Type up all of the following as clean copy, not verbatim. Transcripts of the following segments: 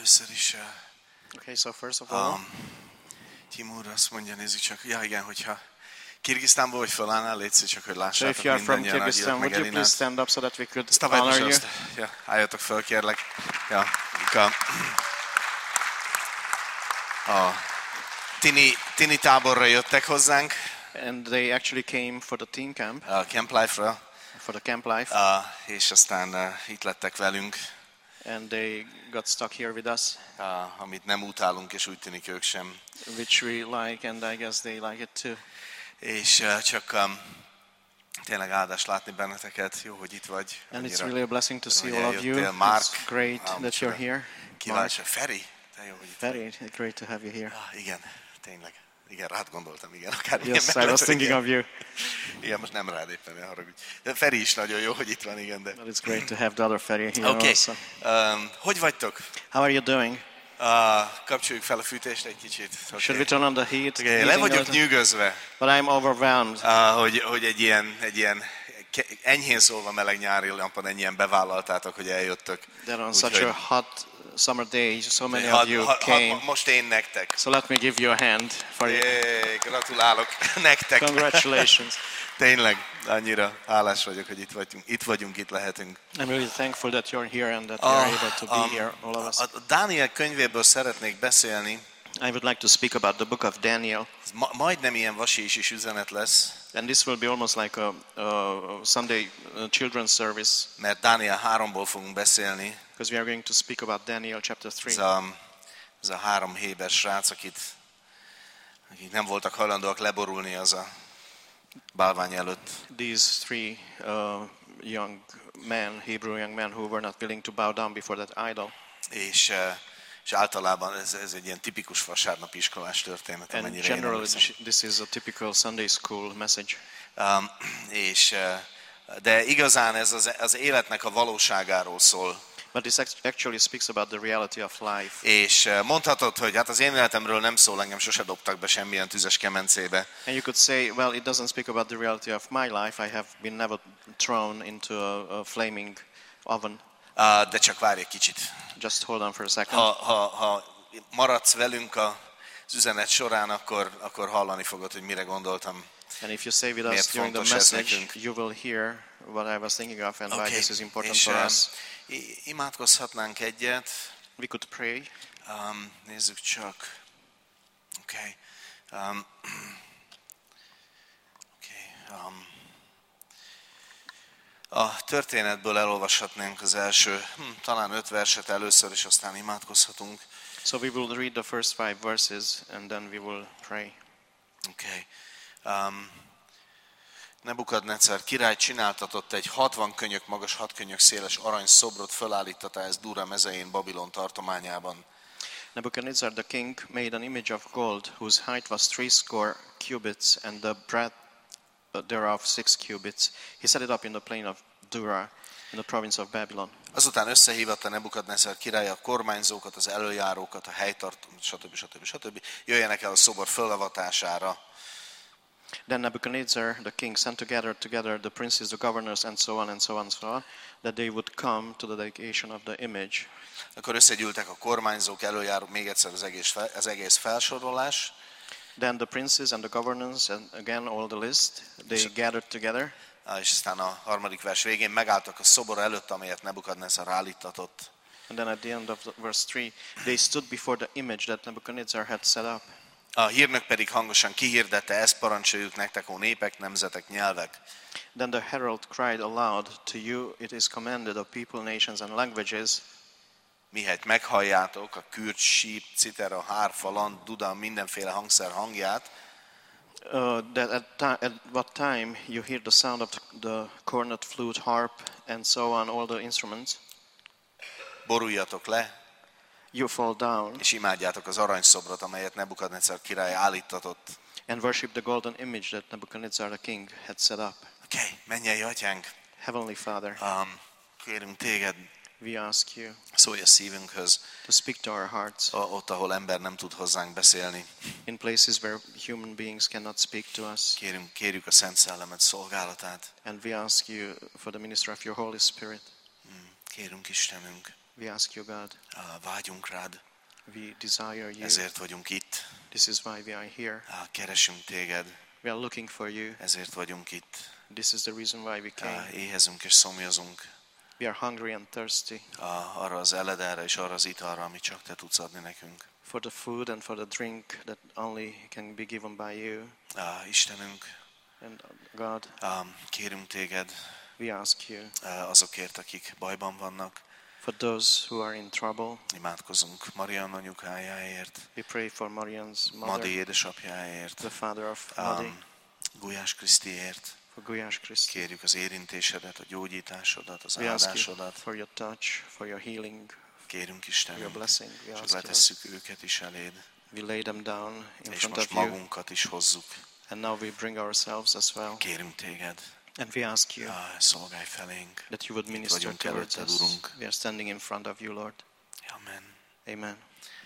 Először is Okay, so first of all, Timur azt mondja, nézzük csak, ja igen, hogyha Kirgisztánból vagy felállnál, légy szíves, csak hogy so lássátok if you are from mindannyian, Kyrgyzstan, meg would you please Elinát. stand up so that we could Wstawaj, honor you? пожалуйста. Ja, álljatok föl, kérlek. Ja, a tini táborra jöttek hozzánk, And they actually came for the teen camp, a Camp Life-ra, for the camp life, és aztán itt lettek velünk, and they got stuck here with us, amit nem utálunk, és úgy tűnik ők sem. which we like, and I guess they like it too. És csak tényleg áldás látni benneteket, jó, hogy itt vagy. And it's Annyira, really a blessing to see hogy all of you. eljöttél. Mark, It's great that you're here. Kíváncsi, Feri, te jó, hogy itt vagy. Very great to have you here. Igen, tényleg. Igen, rád gondoltam, igen. Akár Yes, I was thinking of you. Igen, most nem rád éppen, ne haragudj. De Feri is nagyon jó, hogy itt van, igen, de... But it's great to have the other Ferry here Oké, also. hogy vagytok? How are you doing? Kapcsoljuk fel a fűtést egy kicsit. Should we turn on the heat? Okay, le heating vagyok also? nyűgözve, But I'm overwhelmed. hogy egy ilyen enyhén szólva meleg nyári napon ennyien bevállaltátok, hogy eljöttök. That on such Úgyhogy- a hot summer day, so many of you came. Most én nektek. So let me give you a hand for you. Gratulálok nektek. Congratulations. Tényleg, annyira hálás vagyok, hogy itt vagyunk, itt lehetünk. I'm really thankful that you're here and that we are able to be here, all of us. A Dániel könyvéből szeretnék beszélni. I would like to speak about the book of Daniel. Ez majdnem ilyen vasés üzenet lesz, And this will be almost like a Sunday children's service, mert Dániel 3-ból fogunk beszélni. because we are going to speak about Daniel chapter 3. Ez a 3 héber srác, akik nem voltak hajlandóak leborulni az a bálvány előtt. These three young men, Hebrew young men, who were not willing to bow down before that idol. És általában ez egy ilyen tipikus vasárnapi iskolás történet, And amennyire én generally, emlékszem. this is a typical Sunday school message. De igazán ez az életnek a valóságáról szól. But this actually speaks about the reality of life. És mondhatod, hogy hát az én életemről nem szól, engem sose dobtak be semmilyen tüzes kemencébe. And you could say, well, it doesn't speak about the reality of my life. I have been never thrown into a flaming oven. De csak várj egy kicsit. Just hold on for a second. Ha maradsz velünk az üzenet során, akkor hallani fogod, hogy mire gondoltam. And if you stay with Miért us during the fontos ez message, nekünk? you will hear what I was thinking of and why Oké, this is important és for us. imádkozhatnánk egyet. We could pray. Nézzük csak. Oké. A történetből elolvashatnánk az első, talán 5 verset először, és aztán imádkozhatunk. So we will read the first 5 verses and then we will pray. Oké. Nebukadnecar király csináltatott egy 60 könyök magas, 6 könyök széles arany szobrot, fölállítatás Dura mezején Babilon tartományában. Nebuchadnezzar the king made an image of gold whose height was 60 cubits and the breadth thereof 6 cubits. He set it up in the plain of Dura in the province of Babylon. Azután összehívatta Nebukadnecar király a kormányzókat, az előjárókat, a helytartókat, stb. Jöjjenek el a szobor fölavatására. Then Nebuchadnezzar the king sent together the princes, the governors, and so on and so on and so on, that they would come to the dedication of the image. Akkor összegyűltek a kormányzók, előjárók, még egyszer az egész felsorolás. Then the princes and the governors, and again all the list, they gathered together. És aztán a 3. vers végén megálltak a szobor előtt, amelyet Nebukadnecar állítatott. And then at the end of verse 3, they stood before the image that Nebuchadnezzar had set up. A hírnök pedig hangosan kihirdette, ezt parancsoljuk nektek, ó népek, nemzetek, nyelvek. Then the herald cried aloud, to you it is commanded, of people, nations and languages, Mihelyt meghalljátok a kürt, síp, citera, hárfa, land, duda, mindenféle hangszer hangját, that at what time you hear the sound of the cornet, flute, harp, and so on, all the instruments, boruljatok le, you fall down és imádjátok az aranyszobrot, amelyet Nebukadnecar király állítatott. and worship the golden image that Nebuchadnezzar the king had set up. Oké, mennyei atyánk, Heavenly Father, kérünk téged, we ask you szólj a szívünkhöz, to speak to our hearts ott, ahol ember nem tud hozzánk beszélni. in places where human beings cannot speak to us. Kérjük a Szent Szellemet szolgálatát. And we ask you for the ministry of your Holy Spirit. Kérünk Istenünk, We ask you, God. Vágyunk rád, We desire you. ezért vagyunk itt. This is why we are here. Keresünk téged, We are looking for you. ezért vagyunk itt. This is the reason why we came. Éhezünk és szomjazunk We are hungry and thirsty arra az eledelre és arra az italra, amit csak te tudsz adni nekünk. for the food and for the drink that only can be given by you. Istenünk, And God, kérünk téged we ask you azokért, akik bajban vannak. for those who are in trouble. Imádkozunk Marian anyukájáért, We pray for Marian's Madi mother, édesapjáért, the father of Madi, Gulyás Krisztiért. for Gulyás Kriszti. Kérjük az érintésedet, a gyógyításodat, az We ask you áldásodat. for your touch, for your healing, Kérünk for your Istenünk, blessing. We és ask you. letesszük őket is eléd, We lay them down in és front most of you, magunkat is hozzuk. and now we bring ourselves as well. Kérünk téged, And we ask you szolgálj felénk. that you would minister vagyunk towards előtted, us. Urunk. We are standing in front of you, Lord. Amen. Amen.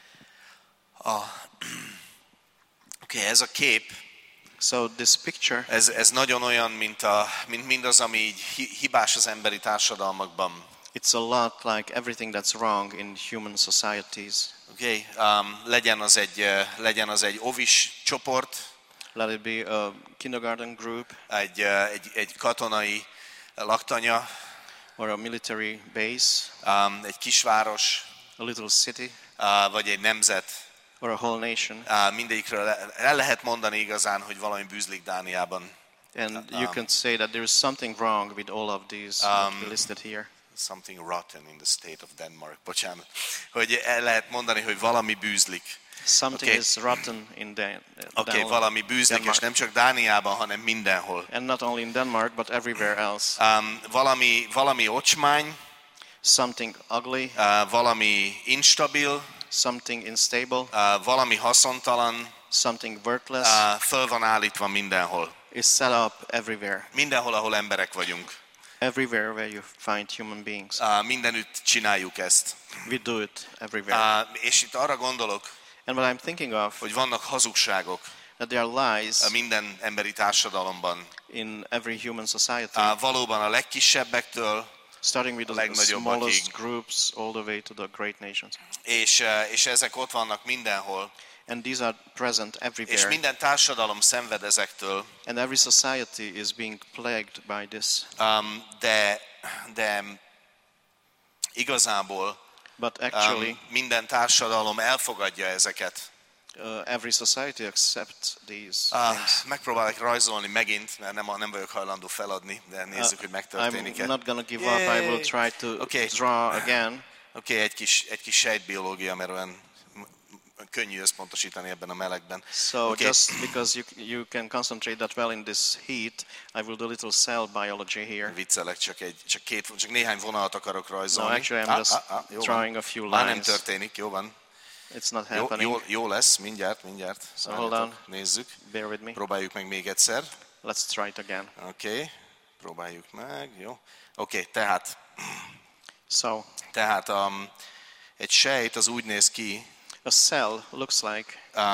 Oké, ez a kép, So this picture, ez nagyon olyan, mint mindaz, ami így hibás az emberi társadalmakban. it's a lot like everything that's wrong in human societies. Oké, legyen az egy ovis csoport, Let it be a kindergarten group egy katonai laktanya, or a military base, egy kisváros, a little city, vagy egy nemzet. or a whole nation. Mindegyikről el lehet mondani igazán, hogy valami bűzlik Dániában. And you can say that there is something wrong with all of these that we listed here. Something rotten in the state of Denmark. Bocsánat. Hogy el lehet mondani, hogy valami bűzlik. Something Okay. is rotten in Oké, valami bűzlik, Denmark. és nem csak Dániában, hanem mindenhol. And not only in Denmark, but everywhere else. Valami ocsmány, Something ugly, valami instabil, something unstable, valami haszontalan, something worthless föl van állítva mindenhol. is set up everywhere. Mindenhol, ahol emberek vagyunk. Everywhere where you find human beings. Mindenütt csináljuk ezt. We do it everywhere. És itt arra gondolok, And what I'm thinking of, hogy vannak hazugságok that there are lies minden emberi társadalomban. in every human society, Valóban a legkisebbektől, starting with a the legnagyobbakig. smallest groups all the way to the great nations. és ezek ott vannak mindenhol. And these are present És everywhere. minden társadalom szenved ezektől, And every society is being plagued by this. de igazából But actually, minden társadalom elfogadja ezeket. every society accepts these things. Megpróbálok rajzolni megint, mert nem vagyok hajlandó feladni, de nézzük, hogy megtörténik-e. I'm not going to give up. I will try to Okay. draw again. Oké, egy kis sejtbiológia, mert olyan könnyű összpontosítani ebben a melegben. So Okay. just because you can concentrate that well in this heat, I will do a little cell biology here. Viccelek, csak néhány vonalat akarok No, rajzolni. actually I'm just jó drawing van. a few Már nem lines. történik, jó van. It's not happening. Jó lesz, mindjárt. So hold on. Nézzük. Bear with me. Próbáljuk meg még egyszer. Let's try it again. Oké, próbáljuk meg, jó. Oké, tehát So egy sejt az úgy néz ki, a cell looks like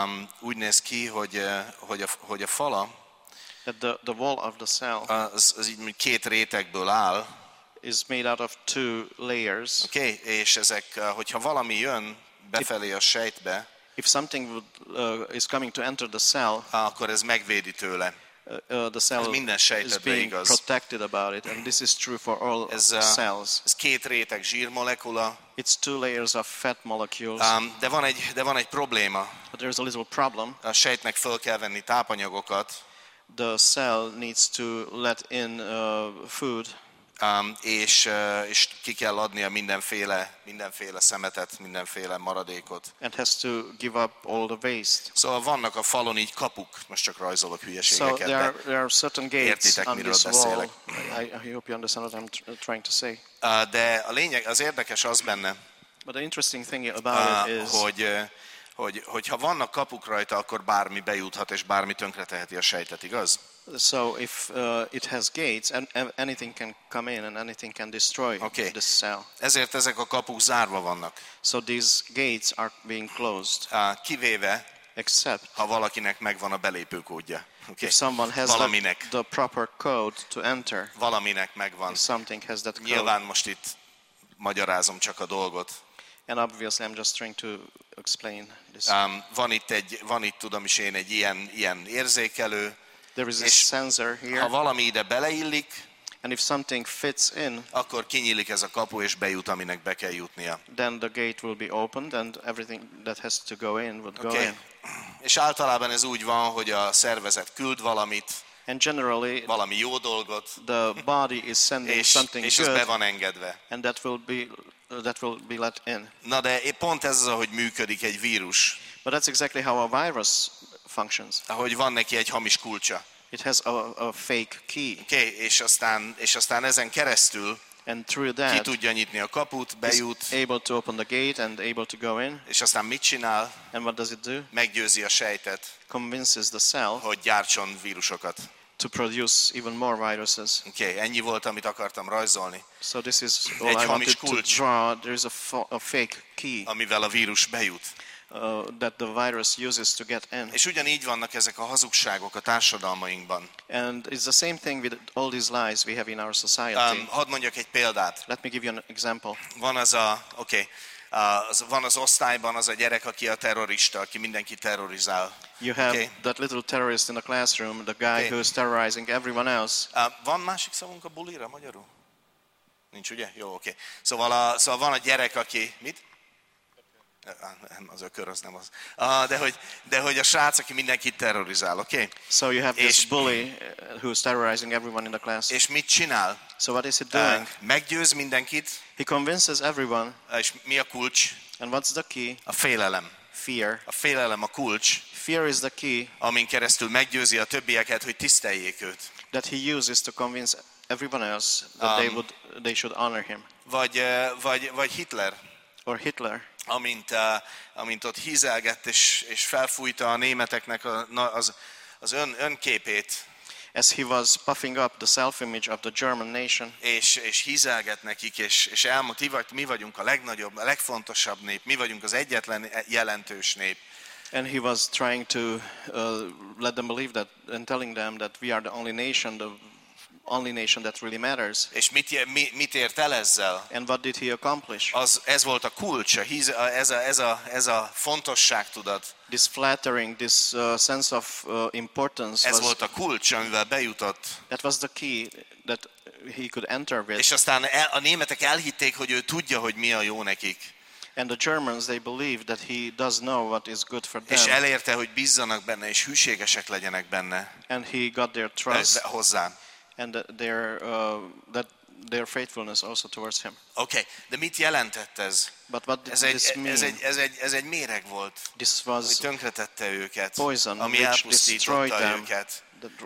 hogy a fala that the wall of the cell az így két rétegből áll, is made out of two layers. oké, és ezek, hogyha valami jön befelé a sejtbe, If something is coming to enter the cell, akkor ez megvédi tőle. the cell minden is sejtetre being igaz. protected about it, and this is true for all cells. Ez két réteg zsírmolekula, It's two layers of fat molecules, de van egy probléma. but there's a little problem. A sejtnek föl kell venni tápanyagokat, The cell needs to let in food, és ki kell adnia mindenféle szemetet, mindenféle maradékot. and has to give up all the waste. Szóval vannak a falon így kapuk, most csak rajzolok So hülyeségeket, there are certain gates értitek, on miről this wall. beszélek. I hope you understand what I'm trying to say. de a lényeg, az érdekes az benne, But the interesting thing about it is hogyha vannak kapuk rajta, akkor bármi bejuthat, és bármi tönkreteheti a sejtet, igaz? so if it has gates, and anything can come in and anything can destroy Okay. this cell. Ezért ezek a kapuk zárva vannak. So these gates are being closed, Kivéve, except ha valakinek megvan a belépőkódja. Okay. if someone has Valaminek. the proper code to enter. Valaminek megvan. If something has that code. Nyilván most itt magyarázom csak a dolgot. And obviously I'm just trying to explain this. Van itt, tudom is én, egy ilyen érzékelő, There is a és sensor ha here, valami ide beleillik, and if something fits in, akkor kinyílik ez a kapu, és bejut, aminek be kell jutnia. then the gate will be opened and everything that has to go in would go Okay. in. És általában ez úgy van, hogy a szervezet küld valamit, And generally, valami jó dolgot, the body is sending something és ez be good, van engedve. and that will be let in. Na de pont ez az, ahogy működik egy vírus, But that's exactly how a virus functions. ahogy van neki egy hamis kulcsa. It has a fake key, Okay, és aztán ezen keresztül and through ki that, tudja nyitni a kaput, bejut, it's able to open the gate and able to go in. és aztán mit csinál? And what does it do? Meggyőzi a sejtet, Convinces the cell hogy gyártson vírusokat. to produce even more viruses. Okay, ennyi volt, amit akartam rajzolni, So this is all Egy I hamis wanted to kulcs. draw. There is a fake key amivel a vírus bejut. that the virus uses to get in. És ugyanígy vannak ezek a hazugságok a társadalmainkban. And it's the same thing with all these lies we have in our society. Hadd mondjak egy példát. Let me give you an example. Van az osztályban az a gyerek, aki a terrorista, aki mindenki terrorizál. You have Okay. that little terrorist in the classroom, the guy Okay. who's terrorizing everyone else. Van másik szavunk a bulira magyarul? Nincs, ugye? Jó, oké. Szóval van a gyerek, aki... Mit? Nem, az ökör, az nem az. De hogy a srác, aki mindenkit terrorizál, oké? So you have this És- bully who's terrorizing everyone in the class. És mit csinál? So what is he doing? Meggyőz mindenkit, He convinces everyone. és mi a kulcs? And what's the key? A félelem. Fear. A félelem a kulcs, Fear is the key amin keresztül meggyőzi a többieket, hogy tiszteljék őt. that he uses to convince everyone else that they should honor him. Vagy Hitler, Or Hitler, amint ott hízelgett és felfújta a németeknek az önképét, as he was puffing up the self-image of the German nation, és hízelgett nekik, és elmondta, mi vagyunk a legnagyobb, a legfontosabb nép, mi vagyunk az egyetlen jelentős nép. and he was trying to let them believe that and telling them that we are the only nation that really matters. És mit ért el ezzel? And what did he accomplish? Ez volt a kulcs, ez a fontosságtudat. This flattering, this sense of importance, Ez volt a kulcs, amivel bejutott. that was the key that he could enter with. És aztán a németek elhitték, hogy ő tudja, hogy mi a jó nekik. And the Germans, they believe that he does know what is good for És them. elérte, hogy bízzanak benne, és hűségesek legyenek benne And he got their trust hozzá. and their faithfulness also towards him. Oké, de mit jelentett ez? But what did this mean? Ez egy méreg volt, This ami was tönkretette őket, poison ami which destroyed elpusztította them. őket.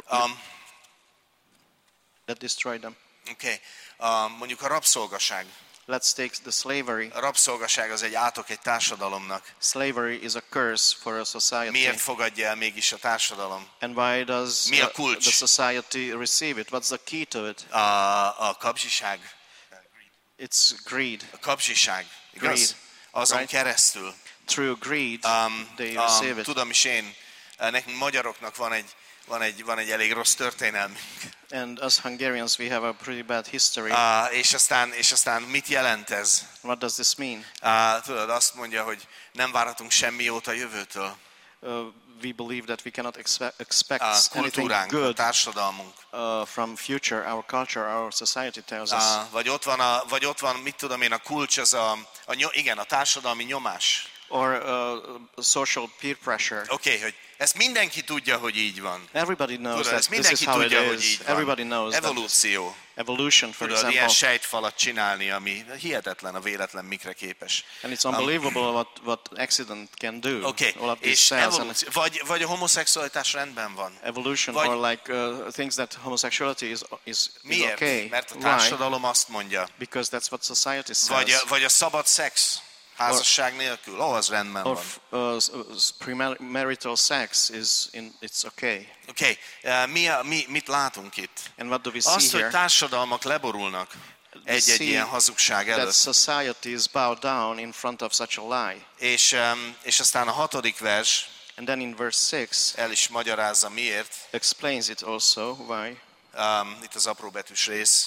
That destroyed them. Oké, mondjuk a rabszolgaság. Let's take the slavery. A rabszolgaság az egy átok egy társadalomnak. Slavery is a curse for a society. Miért fogadja el mégis a társadalom? And why does Mi a kulcs? the society receive it? What's the key to it? A kapzsiság. It's greed. A kapzsiság, igaz? Greed, Azon right? keresztül. Through greed, they receive it. Tudom is én, nekünk magyaroknak van egy elég rossz történelmünk. And us Hungarians, we have a pretty bad history. És aztán mit jelent ez? What does this mean? Tudod, azt mondja, hogy nem várhatunk semmi jót a jövőtől. We believe that we cannot expect A anything kultúránk, a good társadalmunk. from future. Our culture, our society tells us. Vagy ott van, mit tudom én, a kulcs, az a társadalmi nyomás. Or social peer pressure. Oké, hogy ezt mindenki tudja, hogy így van. Everybody knows Tudod, that ezt this is mindenki how it tudja, hogy is. így van. Everybody knows that. Evolúció. Evolution, for Tudod, ilyen example. sejtfalat csinálni, ami hihetetlen a véletlen mikre képes. And it's unbelievable what accident can do. Oké, All of these és cells and evolúció, vagy a homoszexualitás rendben van. evolution, Vagy- or like things that homosexuality is Miért? okay. Mert a Why? társadalom azt mondja. Because that's what society says. Vagy a szabad szex házasság nélkül. Az rendben Or van. premarital sex it's okay. Oké, mit látunk itt? And what do we see Azt, hogy here? társadalmak leborulnak egy-egy see ilyen hazugság That előtt. societies bow down in front of such a lie. És aztán a 6. vers And then in verse 6 el is magyarázza miért. explains it also why. Itt az apróbetűs rész.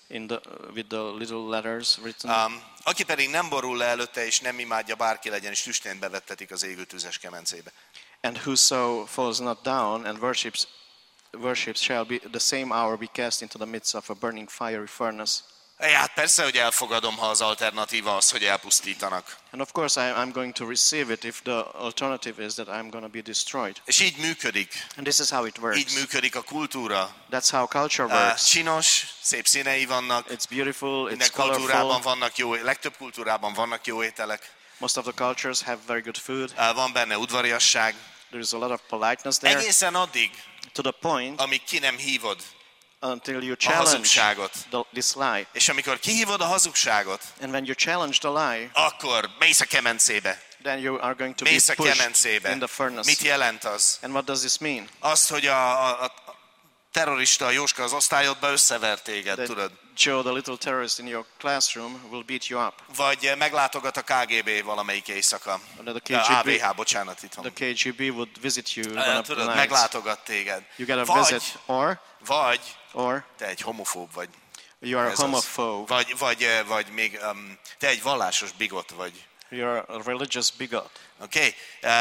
with the little letters written. Aki pedig nem borul le előtte, és nem imádja, bárki legyen, és tüstént bevettetik az égő tüzes kemencébe. And whoso falls not down and worships shall be the same hour be cast into the midst of a burning fiery furnace. Hát persze, hogy elfogadom, ha az alternatíva az, hogy elpusztítanak. And of course I'm going to receive it if the alternative is that I'm going to be destroyed. És így működik. And this is how it works. Így működik a kultúra. That's how culture works. Csinos, szép színei vannak. It's beautiful, Minden it's kultúrában colorful. vannak legtöbb kultúrában vannak jó ételek. Most of the cultures have very good food. Van benne udvariasság. There is a lot of politeness there. Egészen addig, To the point amíg ki nem hívod until you a challenge hazugságot. this lie. És amikor kihívod a hazugságot, And when you challenge the lie, akkor mész a kemencébe. then you are going to be Mész a pushed kemencébe. in the furnace. Mit jelent az? And what does this mean? Azt, hogy a terrorista, a Jóska az osztályodba összever téged, That tudod? Joe, the little terrorist in your classroom, will beat you up. Vagy meglátogat a KGB valamelyik éjszaka. Or the KGB, AVH, bocsánat, itt van. the KGB would visit you one of the Tudod, nights. meglátogat téged. You get a visit, Vagy or te egy homofób vagy. you are a Ez az. homophobe. Vagy még te egy vallásos bigot vagy. You're a religious bigot. Oké?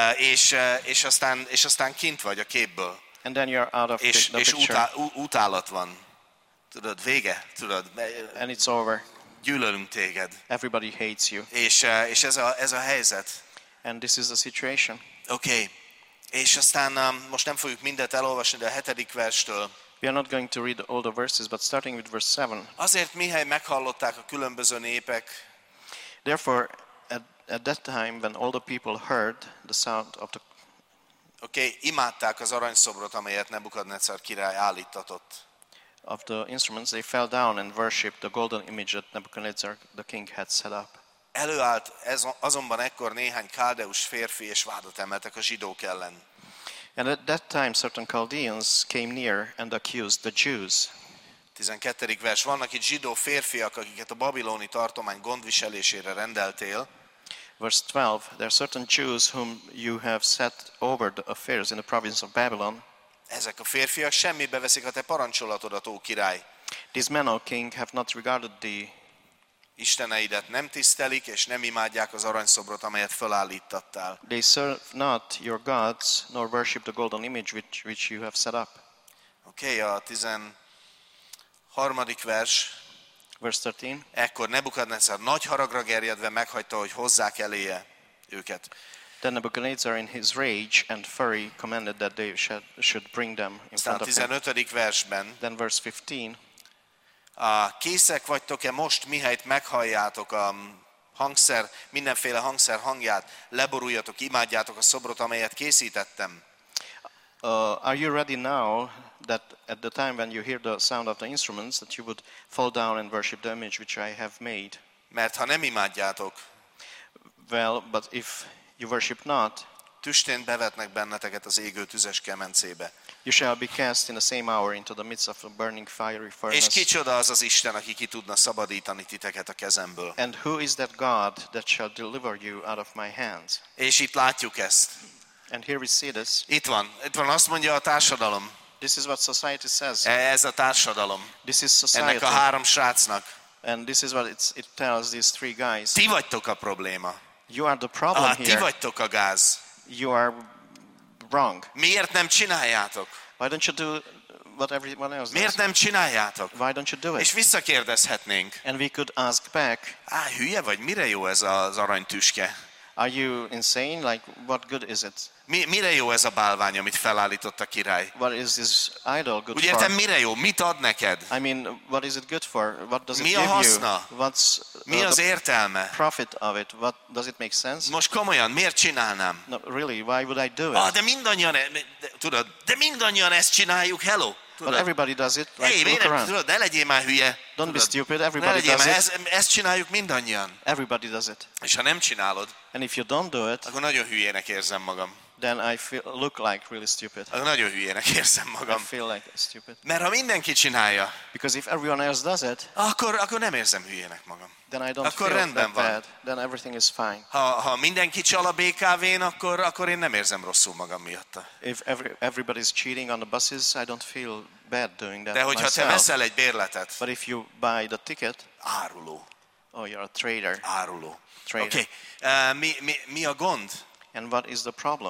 És aztán kint vagy a képből. And then you're out of És the picture. utálat van. Tudod, vége. Tudod, And it's over. gyűlölünk téged. Everybody hates you. És ez a helyzet. And this is the situation. Oké. És aztán most nem fogjuk mindet elolvasni, de a 7. verstől. We are not going to read all the verses, but starting with verse 7. Azért mihely meghallották a különböző népek, Therefore, at that time, when all the people heard the sound of imádták az aranyszobrot, amelyet Nebukadnecár király állítatott. the instruments, they fell down and worshipped the golden image that Nebuchadnezzar the king had set up. Előállt azonban ekkor néhány káldeus férfi, és vádat emeltek a zsidók ellen. And at that time, certain Chaldeans came near and accused the Jews. 12. vers. Vannak itt zsidó férfiak, akiket a babiloni tartomány gondviselésére rendeltél. Verse 12, there are certain Jews whom you have set over the affairs in the province of Babylon. Ezek a férfiak semmibe veszik a te parancsolatodat, ó király. These men, O king, have not regarded thee. Isteneidet nem tisztelik, és nem imádják az aranyszobrot, amelyet felállítattál. They serve not your gods, nor worship the golden image which you have set up. Oké, a 13. vers. Verse 13. Ekkor Nebukadnecár nagy haragra gerjedve meghagyta, hogy hozzák eléje őket. Then Nebuchadnezzar in his rage and fury commanded that they should bring them in Aztán a front of him. 15. versben. Then verse 15. Készek vagytok-e most, mihelyt meghalljátok a hangszer, mindenféle hangszer hangját, leboruljatok, imádjátok a szobrot, amelyet készítettem? Are you ready now that at the time when you hear the sound of the instruments that you would fall down and worship the image which I have made? Mert ha nem imádjátok, Well, but if you worship not, tüstént bevetnek benneteket az égő tüzes kemencébe. you shall be cast in the same hour into the midst of a burning fiery És furnace. kicsoda az az Isten, aki ki tudna szabadítani titeket a kezemből? And who is that God that shall deliver you out of my hands? És itt látjuk ezt. And here we see this. Itt van, azt mondja a társadalom. This is what society says. Ez a társadalom. This is Ennek society. a 3 srácnak. And this is what it tells these 3 guys. Ti vagytok a probléma. You are the problem Ti here. vagytok a gáz. You are wrong. Miért nem csináljátok? Why don't you do what everyone else Miért does? nem csináljátok? Why don't you do És it? visszakérdezhetnénk. And we could ask back, Hülye vagy? Mire jó ez az aranytüske? are you insane? Like, what good is it? Mire jó ez a bálvány, amit felállított a király? What is this idol good Úgy értem, for? mire jó? Mit ad neked? I mean, what is it good for? What does it Mi a give you? haszna? What's Mi az the értelme? profit of it? What does it make sense? Most komolyan, miért csinálnám? No, really, why would I do it? De mindannyian ezt csináljuk, hello? But everybody does it. Like, look around. Ne legyél már hülye. Don't be stupid. Ne Everybody legyél does már, it. ezt csináljuk mindannyian. Everybody does it. És ha nem csinálod, And if you don't do it, akkor nagyon hülyének érzem magam. then I look like really stupid. Nagyon hülyének érzem I magam. feel like stupid. Mert ha mindenki csinálja, Because if everyone else does it, akkor nem érzem hülyének magam. then I don't Akkor feel rendben that van. bad. Then everything is fine. Ha mindenki csal a BKV-n, akkor én nem érzem rosszul magam miatta. If everybody's cheating on the buses, I don't feel bad doing that De hogyha te myself. veszel egy bérletet, But if you buy the ticket, áruló. oh, you're a trader. Áruló. Trader. Oké. Mi a gond? And what is the problem?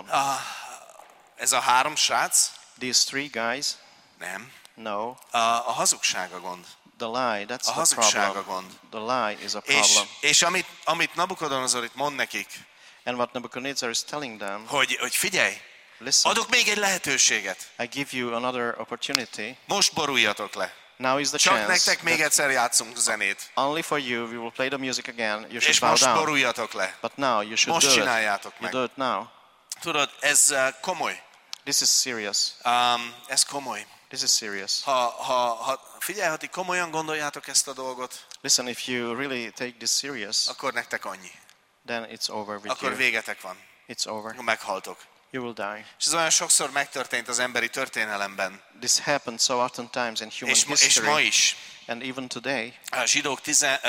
Ez a 3 srác? These 3 guys, Nem. no. A hazugság a gond. The lie, that's A the hazugság a problem. gond. The lie is a problem. És amit Nabukodonozor itt mond nekik, And what Nebuchadnezzar is telling them, hogy figyelj, listen, adok még egy lehetőséget. I give you another opportunity. Most boruljatok le. Now is the Csak chance. nektek még egyszer játszunk zenét. Only for you, we will play the music again. You should És bow most down. boruljatok le. But now you should Most do it. csináljátok You meg. do it now. Tudod, ez komoly. This is serious. Ez komoly. This is serious. Figyelj, ha ti komolyan gondoljátok ezt a dolgot, Listen, if you really take this serious, akkor nektek annyi. then it's over with Akkor you. végetek van. It's over. Akkor meghaltok. You will die. És ez olyan sokszor megtörtént az emberi történelemben. This happened so often times in human És ma history. is. And even today, A Zsidók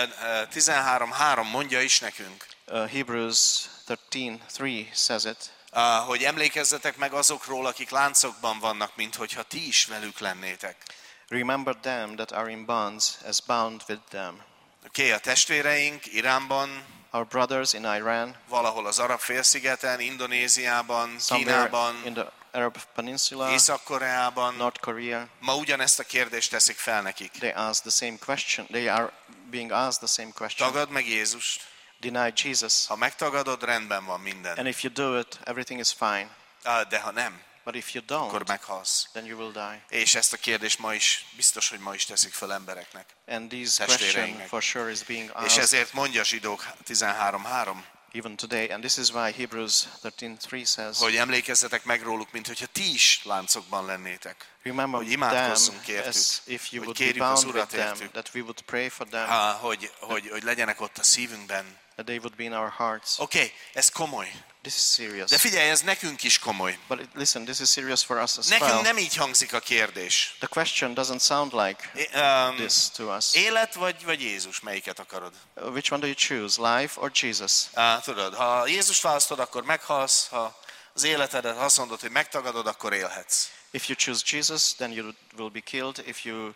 13:3 mondja is nekünk, Hebrews 13:3 says it, hogy emlékezzetek meg azokról, akik láncokban vannak, mint hogyha ti is velük lennétek. remember them that are in bonds as bound with them. Oké, a testvéreink Iránban, Our brothers in Iran, valahol az Arab-félszigeten, Indonéziában, somewhere Kínában, in the Arab Peninsula, Észak-Koreában, North Korea, ma ugyanezt a kérdést teszik fel nekik. they ask the same question. They are being asked the same question. Tagadd meg Jézust. Deny Jesus. Ha megtagadod, rendben van minden. And if you do it, everything is fine. De ha nem, But if you akkor don't, meghalsz. then you will die. És ezt a kérdést biztos, hogy ma is teszik fel embereknek. And this Testvéreinknek. question for sure is being És asked ezért mondja Zsidók 13:3, even today. And this is why Hebrews 13:3 says, hogy emlékezzetek meg róluk, mint hogyha ti is láncokban lennétek. remember hogy them imádkozzunk értük, as if you hogy would be kérjük az bound Urat with them, értük. that we would pray for them, Hogy legyenek ott a szívünkben. that they would be in our hearts. Oké, ez komoly. This is serious. De figyelj, ez nekünk is komoly. But listen, this is serious for us as Nekünk well. nem így hangzik a kérdés. The question doesn't sound like this to us. Élet vagy Jézus, melyiket akarod? Which one do you choose, life or Jesus? Tudod, ha Jézust választod, akkor meghalsz, ha az életedet azt mondod, hogy megtagadod, akkor élhetsz. If you choose Jesus, then you will be killed. If you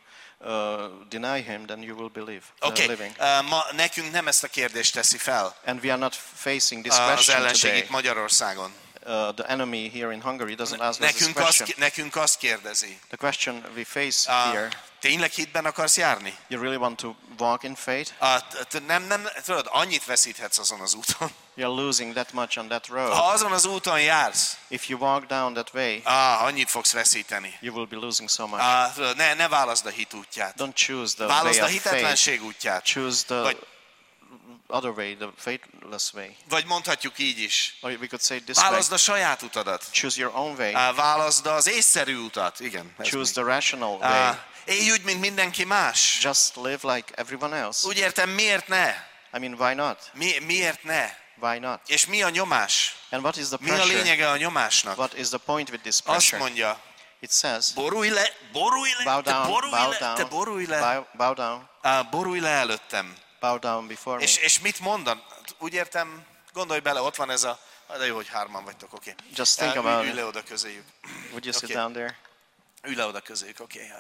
deny him, then you will believe, Oké, living. ma nekünk nem ezt a kérdést teszi fel And we are not facing this az question ellenség today. itt Magyarországon. The enemy here in Hungary doesn't ask us this question. Nekünk azt kérdezi. The question we face here, Tényleg hitben akarsz járni? you really want to walk in faith? Nem, tudod, annyit veszíthetsz azon az úton. You're losing that much on that road. Ha azon az úton jársz, If you walk down that way, annyit fogsz veszíteni. you will be losing so much. Tudod, ne válaszd a hit útját. Don't choose the Válaszd way a of faith. hitetlenség útját. Choose the Vagy- other way, the faithless way. Vagy mondhatjuk így is. Or we could say it this way. Válaszd a saját utadat. Choose your own way. Válaszd az észszerű utat. Igen. ez Choose még. the rational way. Élj úgy, mint mindenki más. Just live like everyone else. Úgy értem, miért ne? I mean, why not? Miért ne? Why not? És mi a nyomás? And what is the Mi a pressure? lényege a nyomásnak? What is the point with this Azt pressure? mondja, It says, borulj le, bow down, te borulj le, bow down, borulj le előttem. bow down before me. És mit mondan? Úgy értem, gondolj bele, ott van ez a, de jó, hogy 3-an vagytok, oké. Just think about Ülj it. le oda közéjük. Would you sit Okay. down there? Ülj le oda közéjük, oké.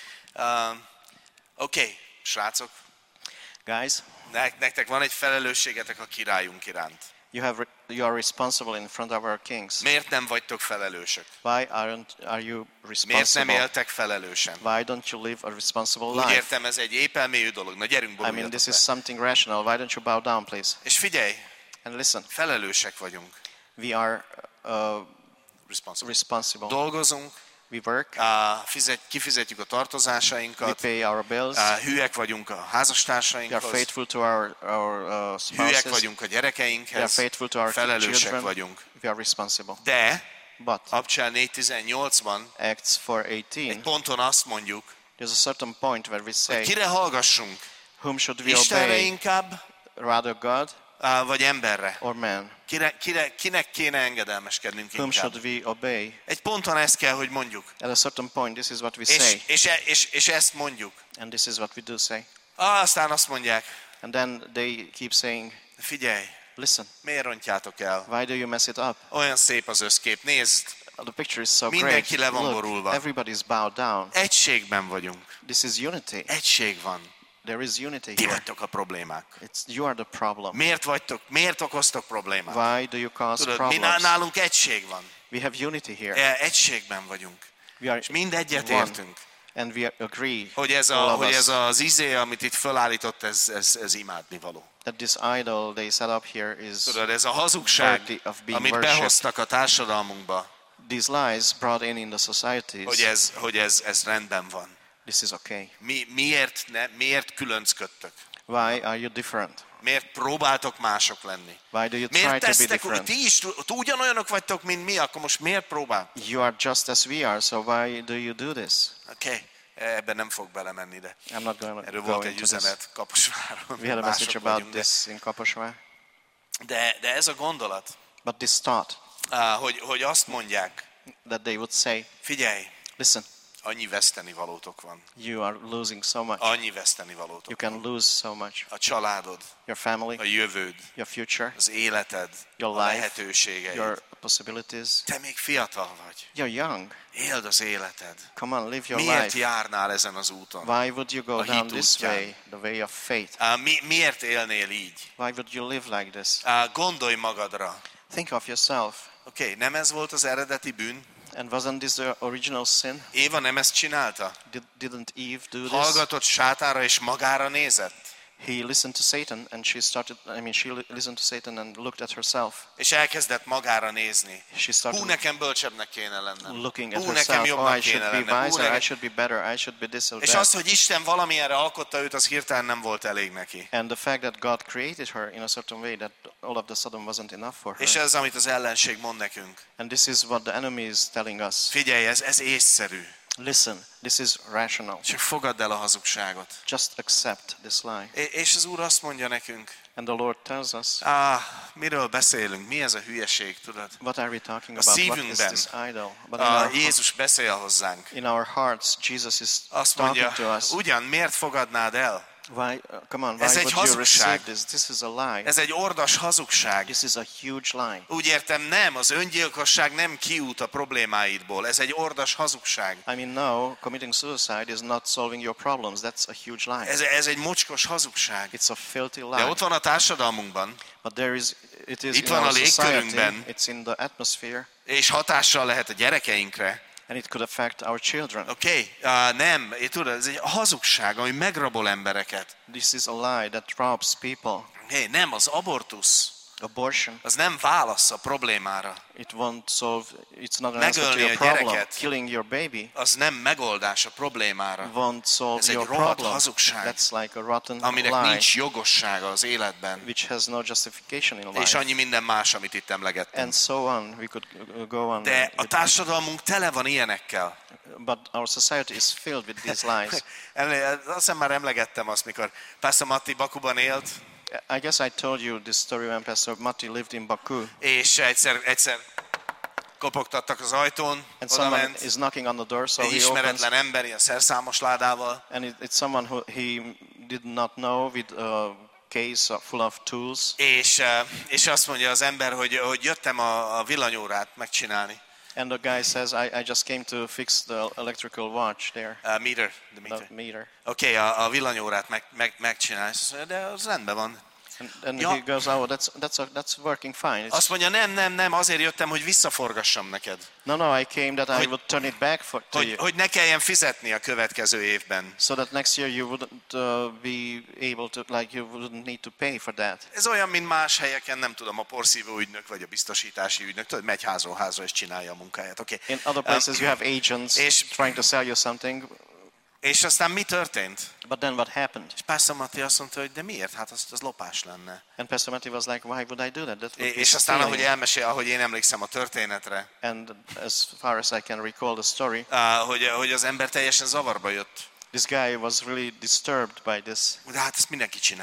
Oké, srácok, Guys, nektek van egy felelősségetek a királyunk iránt. you are responsible in front of our kings. Miért nem vagytok felelősök? Why are you Miért nem responsible? éltek felelősen? Why don't you live a responsible Úgy life? értem, ez egy épelmélyű dolog. Na gyerünk, I mean, boruljatok this is le. something rational. Why don't you bow down, please? És figyelj, And listen, felelősek vagyunk. we are Responsible. responsible. Dolgozunk, We work, kifizetjük a we tartozásainkat, pay our bills, hűek vagyunk a we are házastársainhoz, faithful to our hűek spouses, vagyunk a we are gyerekeinkhez, faithful to our felelősek children, vagyunk. we are responsible. De But Abcsel 4.18-ban Acts 4:18, egy ponton azt mondjuk, there's a certain point where we hogy say, kire hallgassunk? whom should we Istenre obey? inkább, Rather God, vagy emberre? or man? Kinek kéne engedelmeskednünk Whom inkább? should we obey? Egy ponton ezt kell, hogy mondjuk. At a certain point, this is what we say, És ezt mondjuk. and this is what we do say. Aztán azt mondják, And then they keep saying, figyelj, listen, miért rontjátok el? why do you mess it up? Olyan szép az összkép, nézd, The picture is so Mindenki great. le van Look, borulva. everybody's bowed down. egységben vagyunk. This is unity. Egység van. There is unity Ti here. vagytok a problémák. You are the problem. Miért okoztok problémát? Why do you cause Tudod, mi problems? nálunk egység van. We have unity here. Egységben vagyunk. We are És mind egyet one, értünk. and we agree, Hogy all of us, ez az izé, amit itt fölállított, ez imádnivaló. that this idol they set up here is Tudod, ez a hazugság, worthy of being amit worshipped. behoztak a társadalmunkba, These lies brought in the societies. hogy ez rendben van. This is okay. Miért különcködtök? Why are you different? Miért próbáltok mások lenni? Why do you try Miért to be tesztek, different? ti is ugyanolyanok vagytok, mint mi, akkor most miért próbál? You are just as we are, so why do you do this? Oké, ebben nem fog belemenni, de I'm not going to erről go volt egy into this. üzenet Kaposváron. We had a Mások message about vagyunk, this in Kaposvár. de ez a gondolat, But this thought hogy azt mondják, that they would say, figyelj, listen, annyi vesztenivalótok van. you are losing so much. Annyi vesztenivalótok You van. can lose so much. A családod, Your family, a jövőd, your future, az életed, your a life, lehetőségeid. your possibilities. Te még fiatal vagy. You're young. Éld az életed. Come on, live your Miért life. járnál ezen az úton? Why would you go A down hit this útján. way, the way of faith? Miért élnél így? Why would you live like this? Gondolj magadra. Think of yourself. Oké, nem ez volt az eredeti bűn? And wasn't this the original sin? Éva nem ezt csinálta? Didn't Eve do this? Hallgatott sátára és magára nézett? He listened to Satan and she listened to Satan and looked at herself. És elkezdett magára nézni. She started Nekem bölcsebbnek kéne lennem. looking at Nekem herself. jobbnak Oh, I kéne should be lennem. wiser, I should be better, I should be this or És that. az, hogy Isten valamilyenre alkotta őt, az hirtelen nem volt elég neki. And the fact that God created her in a certain way that all of the sudden wasn't enough for És her. ez, amit az ellenség mond nekünk. And this is what the enemy is telling us. Figyelj, ez észszerű. Listen, this is rational. Csak fogadd el a hazugságot. Just accept this lie. És az Úr azt mondja nekünk, And the Lord tells us, miről beszélünk? Mi ez a hülyeség, tudod? what are we talking A about? What is szívünkben, this idol? But in Jézus beszél hozzánk. our hearts, Jesus is Azt talking mondja, to us. ugyan miért fogadnád el? Why, come on, Ez why egy would you receive hazugság. this? This is a lie. Ez egy ordas hazugság. This is a huge lie. Úgy értem, nem, az öngyilkosság nem kiút a problémáidból. Ez egy ordas hazugság. I mean, no, committing suicide is not solving your problems. That's a huge lie. Ez egy mocskos hazugság. It's a filthy De lie. ott van a társadalmunkban, But it is Itt in van a our society. légkörünkben. It's in the atmosphere, és hatással lehet a gyerekeinkre. and it could affect our children. Oké, nem, tudod, ez egy hazugság, ami megrabol embereket. This is a lie that robs people. Nem, az abortusz, Abortion, az nem válasz a problémára. it won't solve, it's not an answer to Megölni your a problem. gyereket. Killing your baby Az nem megoldás a problémára, won't solve Ez egy your rohadt problem. hazugság. That's like a rotten aminek lie, nincs jogossága az életben. which has no justification in És life. annyi minden más, amit itt emlegettem. And so on, we could go on. De a with- társadalmunk tele van ilyenekkel. But our society is filled with these lies. Azt hiszem már emlegettem azt, mikor Pastor Matti Bakuban élt, I guess I told you this story when Pastor Matti lived in Baku. és egyszer kopogtattak az ajtón, And oda someone ment, is knocking on the door, so egy he opens. ismeretlen ember ilyen szerszámos ládával, And it's someone who he did not know, with a case full of tools. és azt mondja az ember, hogy jöttem a villanyórát megcsinálni. And the guy says, I just came to fix the electrical watch there, The meter. the meter. Oké, a villanyórát megcsinálni. És azt mondja, de az rendben van. And Ja. he goes, oh, that's working fine. Azt mondja, nem, azért jöttem, hogy visszaforgassam neked. No, I came that I would turn it back to you. Hogy ne kelljen fizetni a következő évben. So that next year you wouldn't be able to, like you wouldn't need to pay for that. Ez olyan, mint más helyeken, nem tudom, a porszívó ügynök vagy a biztosítási ügynök, tudod, megy házról házra és csinálja a munkáját. Okay. In other places you have agents és- trying to sell you something, És aztán mi történt? but then what happened? És Pastor Matti azt mondta, hogy de miért? Hát az lopás lenne. And Pastor Matthew was like, why would I do that? That would be És aztán, ahogy stealing. ahogy én emlékszem a történetre, And as far as I can recall the story, hogy az ember teljesen zavarba jött. this guy was really disturbed by this. De hát ezt mindenki csinálja.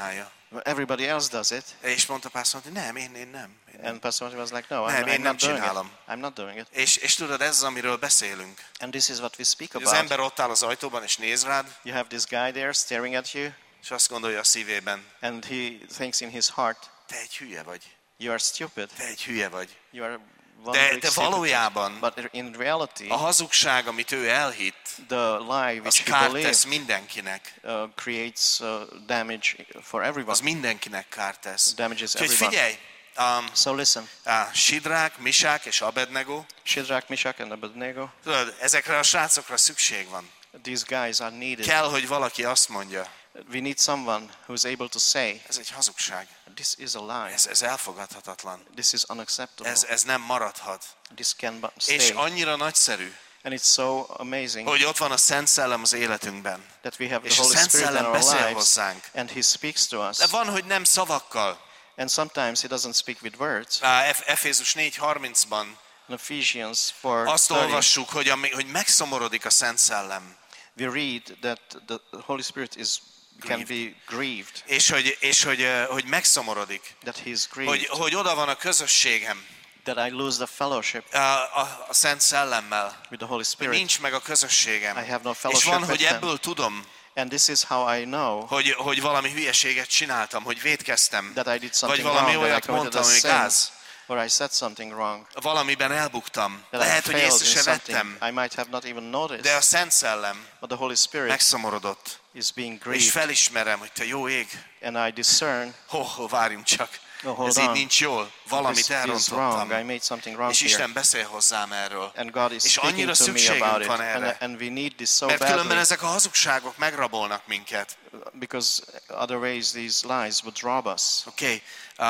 Everybody else does it. És mondta Pastor Martin, nem, én nem. And Pastor Martin was like, no, Nem, én I'm nem not doing it. csinálom. I'm not doing it. És tudod, ez az, amiről beszélünk. And this is what we speak Az about. ember ott áll az ajtóban, és néz rád, You have this guy there staring at you, és azt gondolja a szívében, and he thinks in his heart, te egy hülye vagy, you are stupid. te egy hülye vagy. You are one De big stupid. valójában But in reality, a hazugság, amit ő elhitt, the lie az which he kárt believed tesz mindenkinek. creates damage for everyone. Az mindenkinek kárt tesz. Damages Úgyhogy everyone. figyelj, So listen, Sidrák, Misák és Abednego, Shadrach, Meshach, and Abednego, tudod, ezekre a srácokra szükség van. these guys are needed. Kell, hogy valaki azt mondja, We need someone who's able to say, ez egy hazugság, this is a lie. ez elfogadhatatlan, This is unacceptable. ez nem maradhat. This can És stay. annyira nagyszerű, And it's so amazing hogy ott van a Szent Szellem az életünkben. that we have És the a Holy Szent Spirit in Szellem our beszél lives, hozzánk. and He speaks to us. De van, hogy nem szavakkal. And sometimes He doesn't speak with words. Efézus 4:30-ban In Ephesians azt 4:30, olvassuk, hogy megszomorodik a Szent Szellem. we read that the Holy Spirit can be grieved, És hogy megszomorodik. that He is grieved, Hogy oda van a közösségem that I lose the fellowship a Szent Szellemmel. with the Holy Hogy Spirit. nincs meg a közösségem. I have no És fellowship van, with hogy Him. ebből tudom, And this is how I know hogy valami hülyeséget csináltam, hogy vétkeztem. that I did Vagy something valami wrong, that I olyat committed mondtam, a ami sin, gáz. or I said something wrong, Valamiben elbuktam. that I Lehet, hogy failed észre in se something vettem. I might have not even noticed. De a Szent Szellem But the Holy Spirit megszomorodott. is being És grieved, felismerem, hogy te jó ég. and I discern, Várjunk csak. hold Ez így on. nincs jól. Valamit this is wrong. I elrontottam. made something wrong És here. Isten beszél hozzám erről. And God is És speaking annyira to me szükségünk about it. van erre. And we need this so Mert különben badly, ezek a hazugságok megrabolnak minket. because otherwise these lies would rob us. Oké,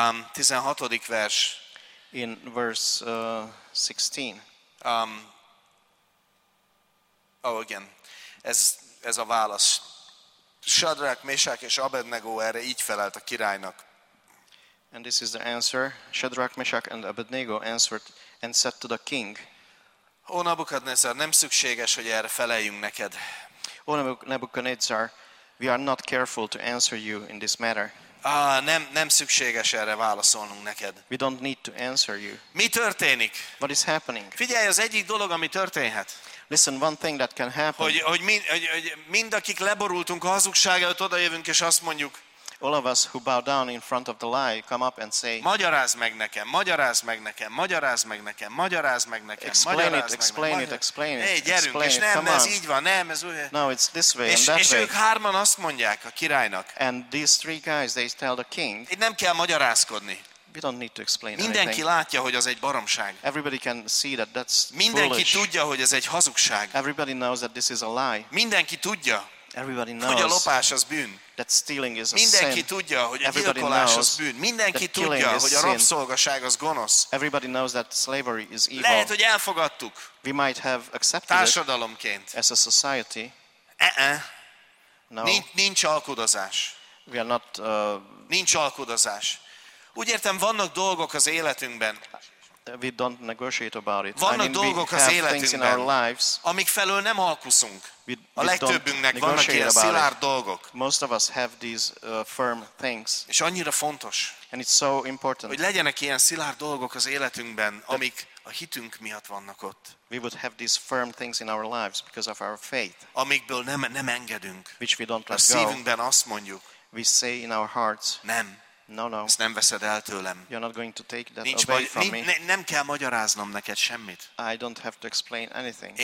16. vers. In verse 16, Igen, ez a válasz. Sadrák, Mésák és Abednego erre így felelt a királynak. and this is the answer. Shadrach, Meshach, and Abednego answered and said to the king, Ó, Nabukadnezar, nem szükséges, hogy erre feleljünk neked. O Nebuchadnezzar, we are not careful to answer you in this matter. Nem szükséges erre válaszolnunk neked. We don't need to answer you. Mi történik? What is happening? Figyelj, az egyik dolog, ami történhet, Listen, one thing that can happen. hogy mind akik leborultunk a hazugság előtt, odajövünk és azt mondjuk, All of us who bow down in front of the lie come up and say, magyarázd meg nekem, magyarázd meg nekem, magyarázd meg nekem, magyarázd meg nekem, explain it. Hey, gyerünk, explain és it, nem, come ez on. így van, nem, ez úgy. No, it's this way and that És way. ők hárman azt mondják a királynak, And these three guys, they tell the king, itt nem kell magyarázkodni. we don't need to explain Mindenki anything. látja, hogy az egy baromság. Everybody can see that that's Mindenki foolish. tudja, hogy ez egy hazugság. Everybody knows that this is a lie. Mindenki tudja, Everybody hogy a knows lopás az bűn. that stealing is a Mindenki sin. tudja, hogy a Everybody gyilkolás knows az bűn. Mindenki that killing tudja, is hogy a sin. rabszolgaság az gonosz. Everybody knows that slavery is evil. Lehet, hogy elfogadtuk We might have accepted it társadalomként. as a society. No, Nincs alkudozás. we are not. Nincs alkudozás. Úgy értem, vannak dolgok az életünkben, We don't negotiate about it. Vannak we dolgok az have things in our életünkben, lives. amik felől nem alkuszunk. We A don't legtöbbünknek vannak negotiate ilyen about szilárd it. dolgok. Most of us have these firm things, És annyira fontos, and it's so important. hogy legyenek ilyen szilárd dolgok az életünkben, amik a hitünk miatt vannak ott. We would have these firm things in our lives because of our faith, Amikből nem engedünk. which we don't A let go. szívünkben azt mondjuk, We say in our hearts, nem, no, ezt nem veszed el tőlem. you're not going to take that Nincs away baj, from me. nem kell magyaráznom neked semmit. I don't have to explain anything.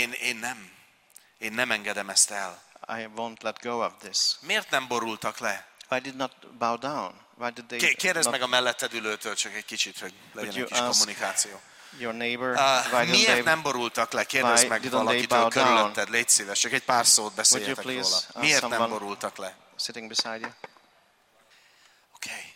Én nem engedem ezt el. I won't let go of this. Miért nem borultak le? Why did not bow down? Why did they Kérdezd not, meg a melletted ülőtől csak egy kicsit, hogy legyen you egy kis ask kommunikáció. your neighbor? Why didn't Miért they? nem borultak le? Kérdezd why meg didn't valakitől they bow down? körülötted, légy szíves, csak egy pár szót beszéljetek please róla. ask Miért nem someone- borultak le? Sitting beside you. Oké.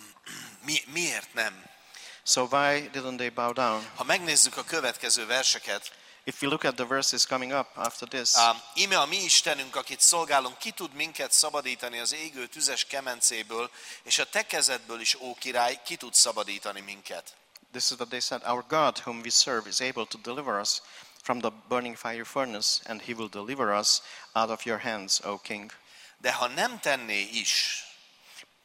Miért nem? So why didn't they bow down? Ha megnézzük a következő verseket, If we look at the verses coming up after this, íme a mi Istenünk, akit szolgálunk, ki tud minket szabadítani az égő tüzes kemencéből, és a te kezedből is, ó király, ki tud szabadítani minket. this is what they said. Our God, whom we serve, is able to deliver us from the burning fire furnace, and he will deliver us out of your hands, O king. De ha nem tenné is,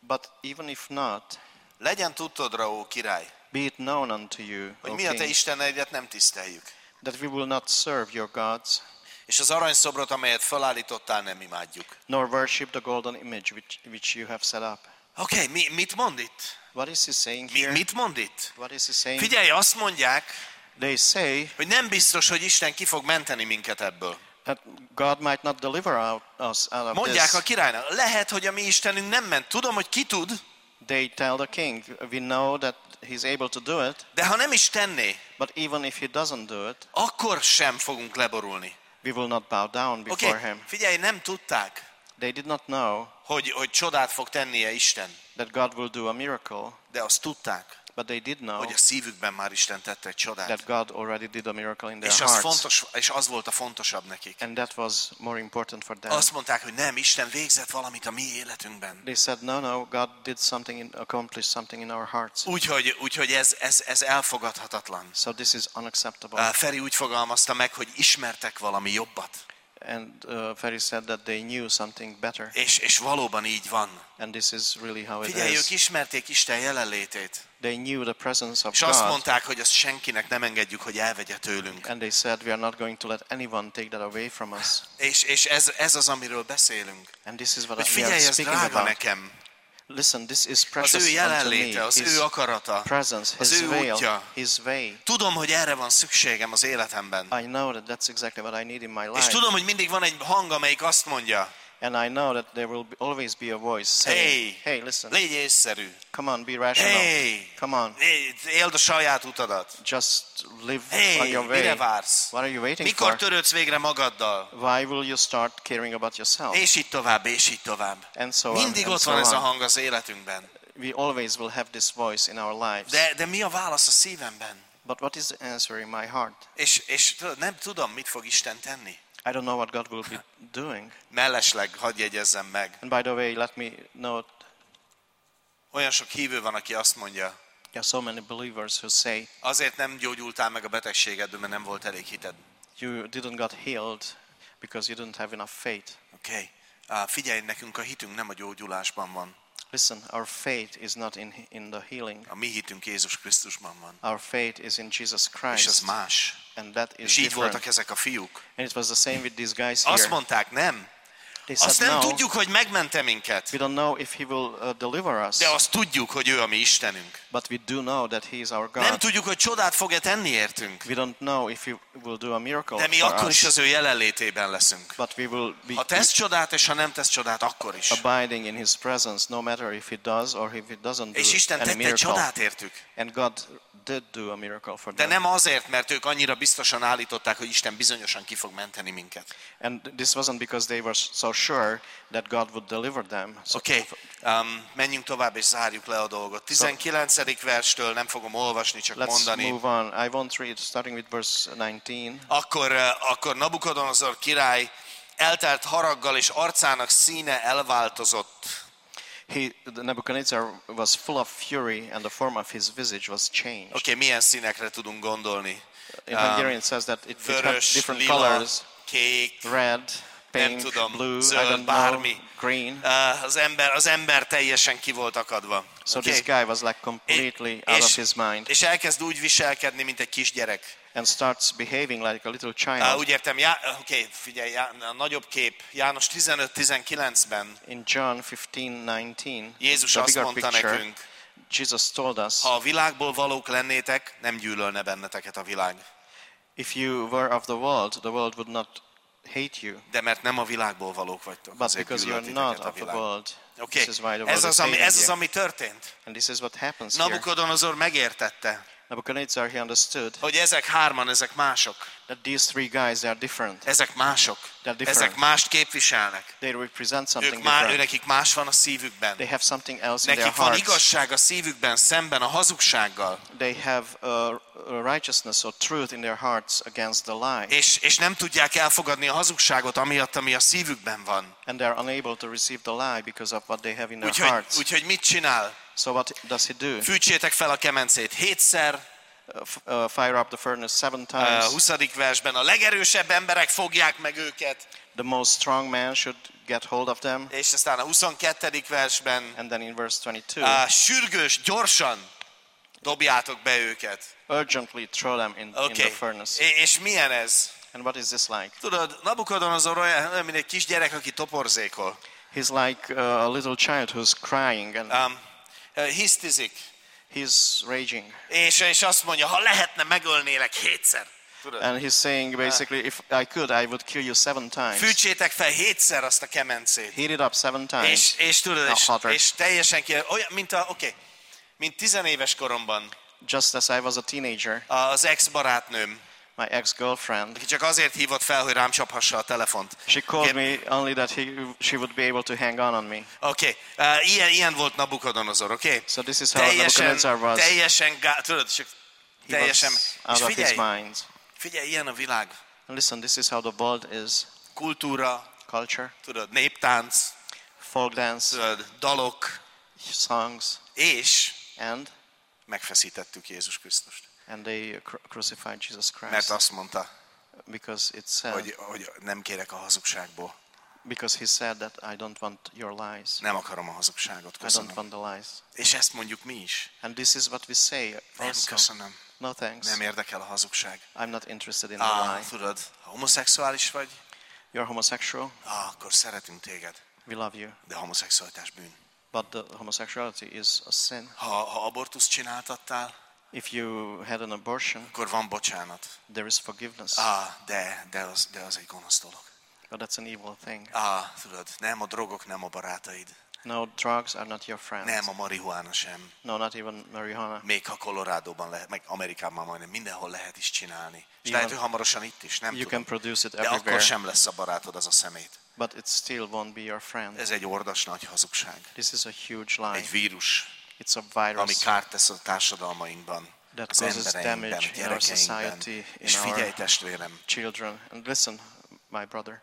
But even if not, legyen tudtodra, ó király, be it known unto you, hogy O mi a te king, isteneidet nem tiszteljük. that we will not serve your gods, És az aranyszobrot, amelyet felállítottál, nem imádjuk. nor worship the golden image which you have set up. Oké, mit mond itt? What is he saying here? Mit mond itt? What is he saying? Figyelj, azt mondják, They say hogy nem biztos, hogy Isten ki fog menteni minket ebből. that God might not deliver us out of Mondják this. a királynak, lehet, hogy a mi Istenünk nem ment. Tudom, hogy ki tud, They tell the king, we know that he's able to do it, de ha nem is tenné, but even if he doesn't do it, akkor sem fogunk leborulni. we will not bow down before him. Figyelj, nem tudták, They did not know hogy csodát fog tennie Isten, that God will do a miracle, de azt tudták, but they did know hogy a szívükben már Isten tette egy csodát. that God already did a miracle in their És az hearts. fontos, és az volt a fontosabb nekik. And that was more important for them. Azt mondták, hogy nem, Isten végzett valamit a mi életünkben. They said, no, God did something, accomplished something in our hearts. Úgyhogy ez elfogadhatatlan. So this is unacceptable. Feri úgy fogalmazta meg, hogy ismertek valami jobbat. And Ferry said that they knew something better. És valóban így van. And this is really how it Figyelj, ők is. ismerték Isten jelenlétét. They knew the presence of És azt God. mondták, hogy azt senkinek nem engedjük, hogy elvegye tőlünk. And they said, we are not going to let anyone take that away from us. És ez az, amiről beszélünk. And this is what Hogy we are figyelj, ez speaking drága about. nekem. Listen, this is Az precious ő unto jelenléte, me. az His ő akarata, presence, az His ő veil, útja. His way. Tudom, hogy erre van szükségem az életemben. I know that that's exactly what I need in my És life. tudom, hogy mindig van egy hang, amelyik azt mondja, And I know that there will always be a voice saying, hey, listen, légy észszerű. come on, be rational. Hey, Come on, éld a saját utadat. just live on Hey, your way. mire vársz? What are you waiting Mikor for? törődsz végre magaddal? Why will you start caring about yourself? És így tovább, és így tovább. And so on, Mindig and ott so van ez a on. hang az életünkben. We always will have this voice in our lives. De mi a válasz a szívemben? But what is the answer in my heart? És tudod, nem tudom, mit fog Isten tenni. I don't know what God will be doing. Mellesleg, hadd jegyezzem meg. And by the way, let me note, Olyan sok hívő van, aki azt mondja, there are so many believers who say, azért nem gyógyultál meg a betegségedből, mert nem volt elég hited. you didn't got healed because you didn't have enough faith. Oké. Figyelj, nekünk a hitünk nem a gyógyulásban van. Listen, our faith is not in the healing. A mi hitünk Jézus Krisztusban van. Our faith is in Jesus És ez Christ. más. And that is És így different. voltak ezek a fiúk. And it was the same with these guys Azt here. mondták, nem. They Azt said, nem no, tudjuk, hogy megmente minket. we don't know if he will deliver us. De azt tudjuk, hogy ő a mi Istenünk. But we do know that he is our Nem God. tudjuk, hogy csodát fog-e tenni értünk. We don't know if he will do a miracle De mi for akkor is us. az ő jelenlétében leszünk. But we will be Ha tesz csodát, és ha nem tesz csodát, akkor is. abiding in his presence, no matter if he does or if he doesn't És do Isten any tette egy miracle. csodát értük. And God did do a miracle for De them. nem azért, mert ők annyira biztosan állították, hogy Isten bizonyosan ki fog menteni minket. And this wasn't because they were so sure that God would deliver them. So Oké, menjünk tovább és zárjuk le a dolgot. 19. verstől nem fogom olvasni, csak let's mondani. move on. I won't read, starting with verse 19. Akkor Nabukodonozor király eltelt haraggal, és arcának színe elváltozott. Nebuchadnezzar was full of fury, and the form of his visage was changed. Oké, milyen színekre tudunk gondolni? In Hungarian it says that it had Vörös, different lila, colors, kék, red, pink, tudom, blue, I zöld, don't know, bármi. green. Az ember teljesen ki volt akadva. So Oké? this guy was like completely out of his mind És elkezd úgy viselkedni, mint egy kisgyerek. and starts behaving like a little child. Úgy értem, oké, figyelj, a nagyobb kép, János 15-19-ben In John 15:19, Jézus the azt bigger mondta picture, nekünk, Jesus told us, ha a világból valók lennétek, nem gyűlölne benneteket a világ. if you were of the world would not hate you. De mert nem a világból valók vagytok, But azért because you are gyűlölt not titeket a of the világ. world, Oké, this is why the world ez is az, hating you. ami történt. And this is what happens here. Nabukodonozor megértette, Nebuchadnezzar, he understood hogy ezek hárman, ezek mások. that these three guys, they are different. Ezek mások. They're different. Ezek mást képviselnek. They represent something Ők different. nekik más van a szívükben. They have something else in their Nekik van hearts. igazság a szívükben szemben a hazugsággal. They have a righteousness or truth in their hearts against the lie. És nem tudják elfogadni a hazugságot, amiatt, ami a szívükben van. And they are unable to receive the lie because of what they have in their hearts. Úgyhogy mit csinál? So what does he do? Fűtsétek fel a kemencét 7-szer, fire up the furnace 7 times. 20. versben a legerősebb emberek fogják meg őket. The most strong man should get hold of them. És aztán a 22. versben And then in verse 22, sürgős, gyorsan dobjátok be őket. urgently throw them in the furnace. És milyen ez? And what is this like? Tudod, Nabukadonozor olyan, mint egy kis gyerek, aki toporzékol. He's like a little child who's crying and Hisztizik. he's raging. És azt mondja, ha lehetne, megölnélek 7-szer. Tudod? And he's saying basically, if I could, I would kill you 7 times. Fűtsétek fel 7-szer azt a kemencét. Heat it up 7 times. És tudod, hotter. és teljesen olyan, mint 10 éves koromban Just as I was a teenager, az ex-barátnőm, my ex-girlfriend, aki csak azért hívott fel, hogy rám csaphassa a telefont. she called me only that she would be able to hang on me. Ilyen volt Nabukadonozor, oké? So this is how Nebuchadnezzar was. Tudod, csak He teljesen. was out És of his mind. figyelj, ilyen a világ. And listen, this is how the world is. Kultúra, Culture, tudod, néptánc, folk dance, tudod, dalok, songs, és and megfeszítettük Jézus Krisztust. they crucified Jesus Mert Christ. azt mondta, Because it said, hogy nem kérek a hazugságból. because he said that I don't want your lies. Nem akarom a hazugságot, I don't köszönöm. want the lies. És ezt mondjuk mi is. And this is what we say Nem, also. köszönöm. No thanks. Nem érdekel a hazugság. I'm not interested in the lie. Tudod, ha homoszexuális vagy, You're homosexual, akkor szeretünk téged. we love you. De a homoszexualitás bűn. But the homosexuality is a sin. Ha abortuszt csináltattál, If you had an abortion, akkor van bocsánat. there is forgiveness. De az egy gonosz dolog. But that's an evil thing. Tudod, nem a drogok, nem a barátaid. No, drugs are not your friends. Nem a marihuána sem. No, not even marijuana. Még ha Colorado-ban lehet, meg Amerikában majdnem mindenhol lehet is csinálni. És Igen. lehet, hogy hamarosan itt is, nem You tudom. can produce it De akkor everywhere, sem lesz a barátod az a szemét. but it still won't be your friend. Ez egy ordas nagy hazugság. This is a huge lie. Egy vírus, It's a virus ami kárt tesz a társadalmainkban, that az causes embereinkben, damage a in our gyerekeinkben. society, És in figyelj, our testvérem, children. And listen, my brother,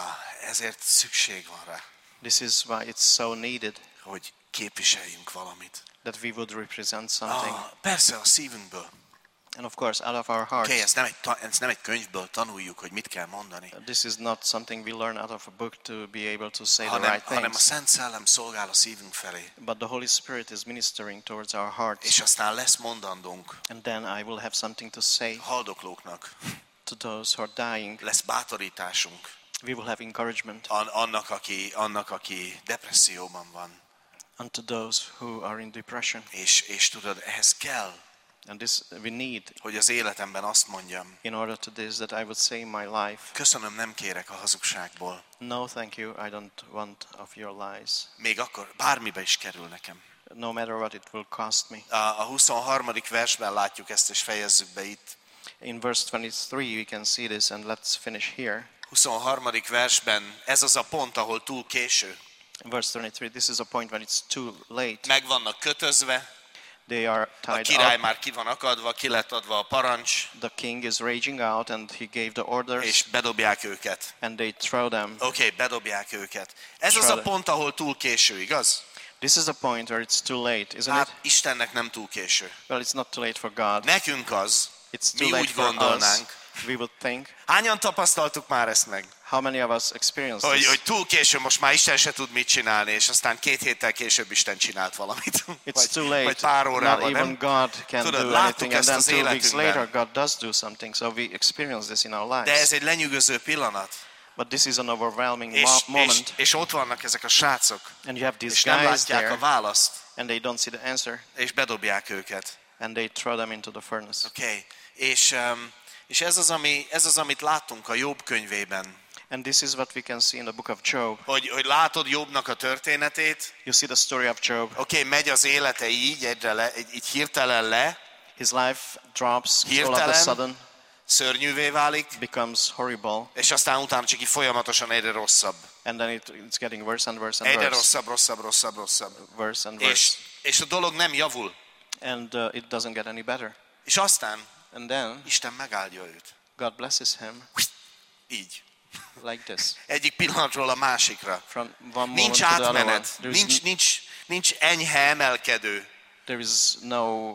ezért szükség van rá, this is why it's so needed hogy képviseljünk valamit. that we would represent something. Persze a szívünkből. And of course, out of our hearts. Ezt nem egy könyvből tanuljuk, hogy mit kell mondani, This is not something we learn out of a book to be able to say the right hanem a things. Szent Szellem szolgál a szívünk felé. But the Holy Spirit is ministering towards our hearts. És aztán lesz mondandónk And then I will have something to say haldoklóknak, to those who are dying. lesz bátorításunk We will have encouragement annak, aki depresszióban van. unto those who are in depression. És tudod, ehhez kell, And this we need hogy az életemben azt mondjam, in order to this, that I would say in my life, köszönöm, nem kérek a hazugságból. no thank you, I don't want of your lies. Még akkor bármibe is kerül nekem. No matter what it will cost me. A 23. versben látjuk ezt, és fejezzük be itt. In verse 23 we can see this, and let's finish here. 23. versben ez az a pont, ahol túl késő. In verse 23, this is a point when it's too late. Meg vannak kötözve, They are a tied király up. már ki van akadva, ki lett adva a parancs, The king is raging out, and he gave the orders, és bedobják őket. and they throw them. Oké, bedobják őket. Ez az a pont, ahol túl késő, igaz? This is the point where it's too late, isn't Hát it? Istennek nem túl késő. Well, it's not too late for God. Nekünk az, It's mi too late úgy for us. gondolnánk. We would think. Hányan tapasztaltuk már ezt meg? How many of us experienced Hogy this? túl késő, most már Isten se tud mit csinálni, és aztán 2 héttel később Isten csinált valamit. It's too late. Vagy pár Not órában, even nem? God can Tudod, do láttuk anything, and ezt then az 2 weeks életünkben. later God does do something. So we experience this in our De lives. ez egy lenyűgöző pillanat. But this is an overwhelming moment, És ott vannak ezek a srácok, and you have és these nem guys látják a there, választ, and they don't see the answer, és bedobják őket. and they throw them into the furnace. Oké. És ez az, amit láttunk a Jobb könyvében. And this is what we can see in the book of Job. Hogy látod Jobbnak a történetét, You see the story of Job. oké, megy az élete így, így hirtelen le, His life drops all of a Hirtelen. sudden, szörnyűvé válik, becomes horrible, és aztán utána csak így folyamatosan egyre rosszabb. and then it's getting worse and worse and Egyre worse, rosszabb. worse and worse, És a dolog nem javul. and it doesn't get any better. És aztán And then Isten megáldja őt. God blesses him Így. like this, Egyik pillanatról a másikra. from one moment Nincs to the other one. átmenet, nincs enyhe emelkedő. There is no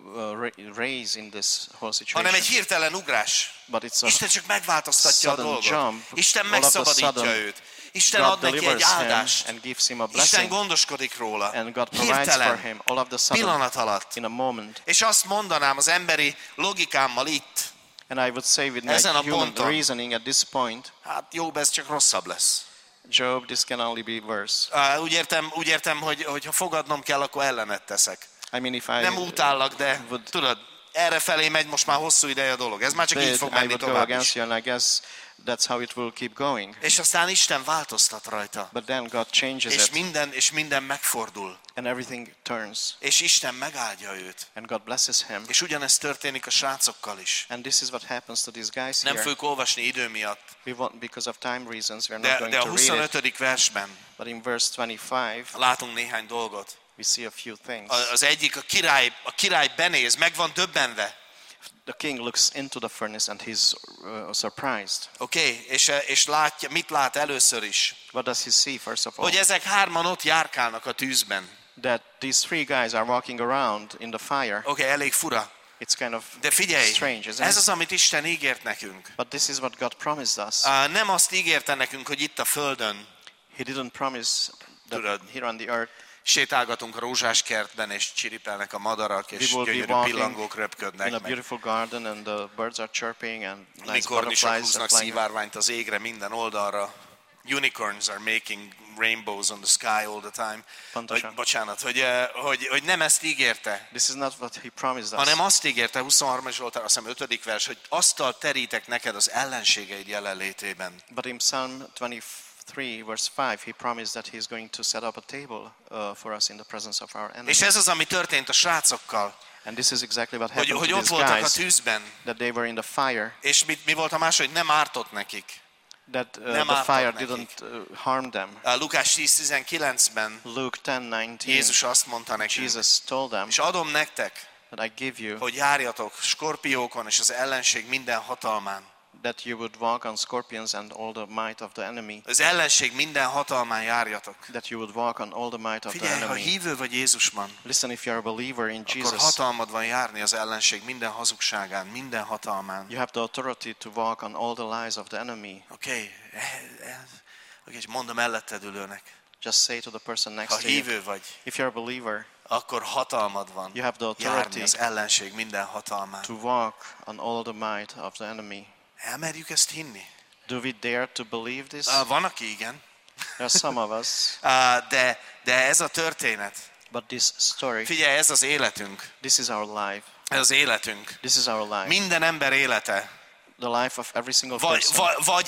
raise in this whole situation. hanem egy hirtelen ugrás. But it's a Isten csak megváltoztatja a sudden dolgot. jump. Isten All of a megszabadítja sudden, őt. Isten God ad neki egy delivers him áldást. and gives him a Isten blessing. gondoskodik róla. And God provides for Hirtelen, him all of the sudden, pillanat alatt. in a moment. És azt mondanám az emberi logikámmal itt, And I would say with ezen my a human ponton, reasoning at this point, hát jobb, ez csak rosszabb lesz. Job, this can only be worse. Úgy értem, hogy ha fogadnom kell, akkor ellenet teszek. I mean, if I Nem utállak, de would tudod, erre felé megy most már hosszú ideje a dolog. Ez már csak így bid, fog I menni would go tovább against is. you, and I guess that's how it will keep going. És aztán Isten változtat rajta. But then God changes És minden megfordul. and everything turns, És Isten megáldja őt. and God blesses him. És ugyanezt történik a srácokkal is. And this is what happens to these guys Nem here. fogjuk olvasni idő miatt, Because of time reasons, we are not going de a to read it. 25. versben But in verse 25, látunk néhány dolgot. we see a few things. Az egyik, a király benéz, meg van döbbenve. The king looks into the furnace and he's surprised. Oké, és látja, mit lát először is? What does he see, first of all? Hogy ezek hárman ott járkálnak a tűzben. That these three guys are walking around in the fire. Oké, elég fura. It's kind of De figyelj, strange, isn't ez it? az, amit Isten ígért nekünk. But this is what God promised us. Nem azt ígérte nekünk, hogy itt a földön He didn't promise that Tudod, here on the earth sétálgatunk a rózsás kertben, és csiripelnek a madarak, és we will be gyönyörű walking pillangók in röpködnek, a meg beautiful garden and the birds are chirping and nice unikornisok butterflies are húznak flying. szivárványt az égre minden oldalra. Unicorns are making rainbows on the sky all the time. Pontosan. Bocsánat, hogy nem ezt ígérte, This is not what he promised us. hanem azt ígérte, 23. Zsoltár, azt hiszem 5. vers, hogy asztalt terítek neked az ellenségeid jelenlétében. But in Psalm 23 verse 5 he promised that he is going to set up a table for us in the presence of our enemies. És ez az, ami történt a srácokkal, And this is exactly what happened hogy to ott these voltak a guys, tűzben, that they were in the fire, és mi volt a másik, hogy nem ártott nekik. that Nem the fire ártott nekik. didn't harm them. Lukás 10:19-ben Luke 10:19, Jézus azt mondta nekünk, Jesus told them és adom nektek, that I give you hogy járjatok skorpiókon és az ellenség minden hatalmán. that you would walk on scorpions and all the might of the enemy, Az ellenség minden hatalmán járjatok. that you would walk on all the might of the Figyelj, ha enemy. hívő vagy Jézusban, Listen, if you are a believer in akkor Jesus, hatalmad van járni az ellenség minden hazugságán, minden hatalmán. you have the authority to walk on all the lies of the enemy. Oké, és mondd a melletted ülőnek, Just say to the person next ha to you, hívő vagy, if you're a believer, akkor hatalmad van you have the járni authority az ellenség minden hatalmán. to walk on all the might of the enemy. Elmerjük ezt hinni? Do we dare to believe this? Van, aki igen, There are some of us, de ez a történet, but this story, figyelj, ez az életünk, this is our life. ez az életünk. This is our life. Minden ember élete, The life of every single person. vagy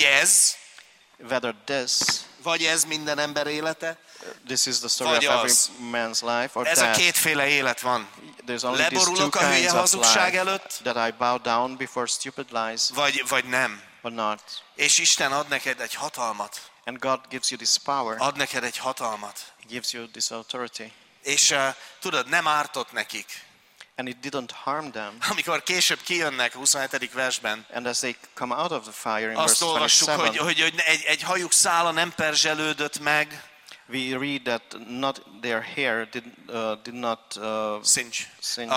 ez minden ember élete, This is the story vagy of every az. man's life, or ez a that. kétféle élet van. There's only these two Leborulok a hülye kinds of hazugság life, előtt, that I bow down before stupid lies vagy nem. or not. És Isten ad neked egy hatalmat. And God gives you this power. Ad neked egy hatalmat. He gives you this authority. És tudod, nem ártott nekik. And it didn't harm them. Amikor később kijönnek a 27. versben, And as they come out of the fire in azt verse olvassuk, 27, hogy egy hajuk szála nem perzselődött meg. we read that not their hair did not Sincs. singe.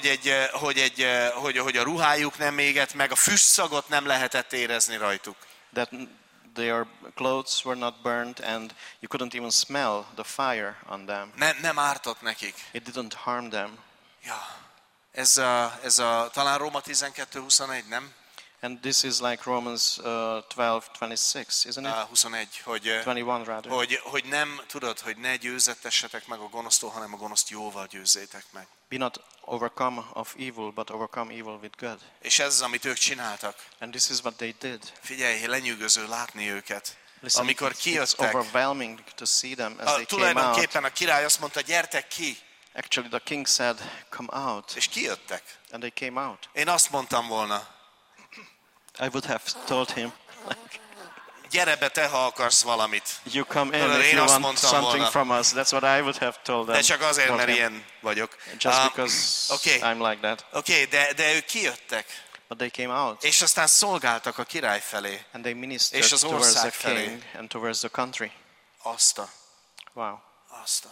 Hogy a ruhájuk nem égett meg, a füstszagot nem lehetett érezni rajtuk. That their clothes were not burnt and you couldn't even smell the fire on them. Nem ártott nekik. It didn't harm them. Ja. Ez talán Róma 12:21, nem? And this is like Romans 12:26, isn't it? 21, 21 rather. hogy nem, tudod, hogy ne győzettessetek meg a gonosztól, hanem a gonoszt jóval győzzétek meg. Be not overcome of evil, but overcome evil with good. És ez az, amit ők csináltak. And this is what they did. Figyelj, lenyűgöző látni őket. Listen, Amikor it's kijöttek, overwhelming to see them as they came out. tulajdonképpen a király azt mondta, gyertek ki, Actually, the king said, come out. és kijöttek. And they came out. Én azt mondtam volna, I would have told him, gyere be te, ha akarsz valamit. you come in Tudod, if én you azt want mondtam something volna. from us. That's what I would have told them. De csak azért, told mert him. ilyen vagyok. Just because Oké. I'm like that. Oké, de ők kijöttek, But they came out. és aztán szolgáltak a király felé. And they ministered És az towards the ország felé. king and towards the country. Azt Wow. a.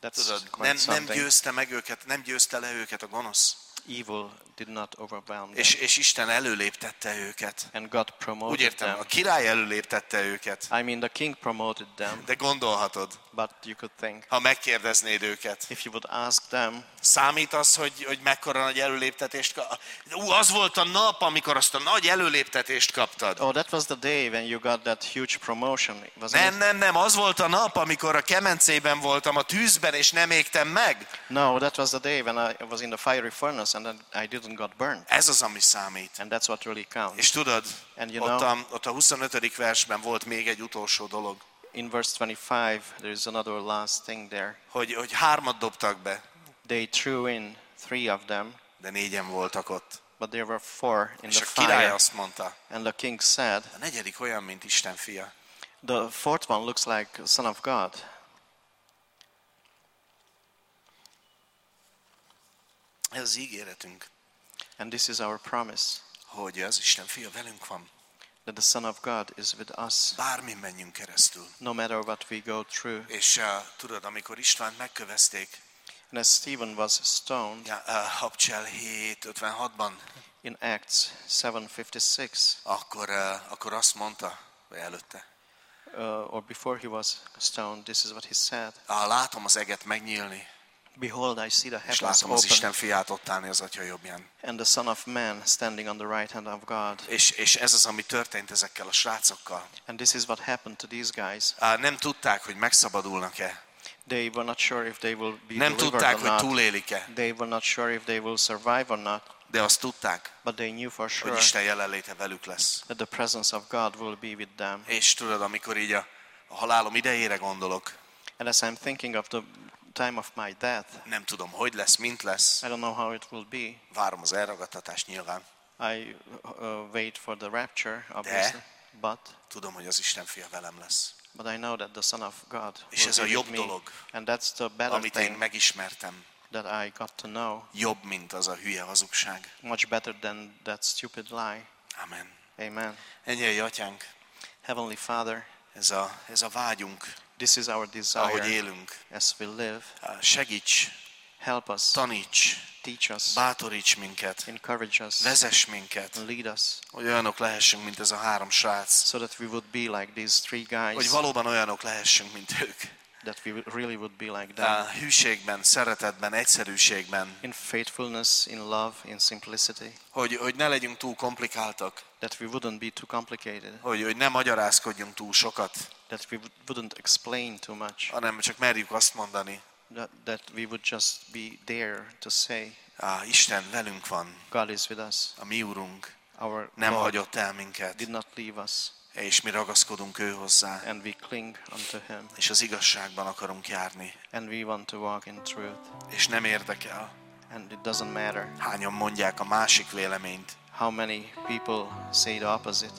Tudod, quite nem something. győzte meg őket, nem győzte le őket a gonosz. Evil did not overwhelm them. És Isten előléptette őket. And God Úgy promoted értem, them. a király előléptette őket. I mean, the king promoted them, De gondolhatod, but you could think, ha megkérdeznéd őket, if you would ask them, számít az, hogy mekkora nagy előléptetést az volt a nap, amikor azt a nagy előléptetést kaptad. oh, that was the day when you got that huge promotion, wasn't it? Nem, az volt a nap, amikor a kemencében voltam, a tűzben, és nem égtem meg. No, that was the day when I was in the fiery furnace and then I didn't got burned. Ez az, ami számít. And that's what really counts. És tudod, And you know, ott a 25. versben volt még egy utolsó dolog, in verse 25, there is another last thing there. hogy 3 dobtak be, They threw in 3 of them, de 4 voltak ott. but there were 4 in És the a király fire. azt mondta, And the king said, a 4. olyan, mint Isten fia. the 4th one looks like a son of God. Ez az ígéretünk, And this is our promise, hogy az Isten fia velünk van. that the Son of God is with us, Bármin menjünk keresztül. no matter what we go through. És tudod, amikor Istvánt megkövezték, And as Stephen was stoned Habcsel 7:56-ban, in Acts 7:56, akkor azt mondta, vagy előtte, or before he was stoned, this is what he said. látom az eget megnyílni, Behold, I see the és heavens látom az Isten open, fiát ott állni az Atya jobbján. and the Son of Man standing on the right hand of God. És ez az, ami történt ezekkel a srácokkal. And this is what happened to these guys. Nem tudták, hogy megszabadulnak-e. They were not sure if they will be Nem delivered tudták, or hogy not. túlélik-e. They were not sure if they will survive or not, De azt tudták, but they knew for hogy sure Isten jelenléte velük lesz. that the presence of God will be with them. És tudod, amikor így a halálom idejére gondolok, And as I'm thinking of the time of my death, nem tudom, hogy lesz, mint lesz. I don't know how it will be. Várom az elragadtatást nyilván. I wait for the rapture, obviously, but Tudom, hogy az Isten fia velem lesz. I know that the Son of God És ez a will be jobb with me. dolog, And that's the better amit én thing megismertem. that I got to know, Jobb, mint az a hülye hazugság. much better than that stupid lie. Amen. Amen. Ennyei atyánk, Heavenly Father, ez a vágyunk, this is our ahogy desire élünk. as we live. Segíts, Help us, taníts, teach us, bátoríts minket, encourage us, vezess minket, and lead us, hogy olyanok lehessünk, mint ez a 3 srác. so that we would be like these 3 Hogy guys, valóban olyanok lehessünk, mint ők. that we really would be like them. Hűségben, szeretetben, egyszerűségben. In faithfulness, in love, in simplicity, Hogy ne legyünk túl komplikáltak. that we wouldn't be too complicated, Hogy ne magyarázkodjunk túl sokat, that we wouldn't explain too much, hanem csak merjük azt mondani, that we would just be there to say, Isten velünk van, God is with us, a mi Urunk our nem Lord hagyott el minket, did not leave us, és mi ragaszkodunk ő hozzá, and we cling unto Him, és az igazságban akarunk járni, and we want to walk in truth, és nem érdekel, and it doesn't matter hányan mondják a másik véleményt, how many people say the opposite,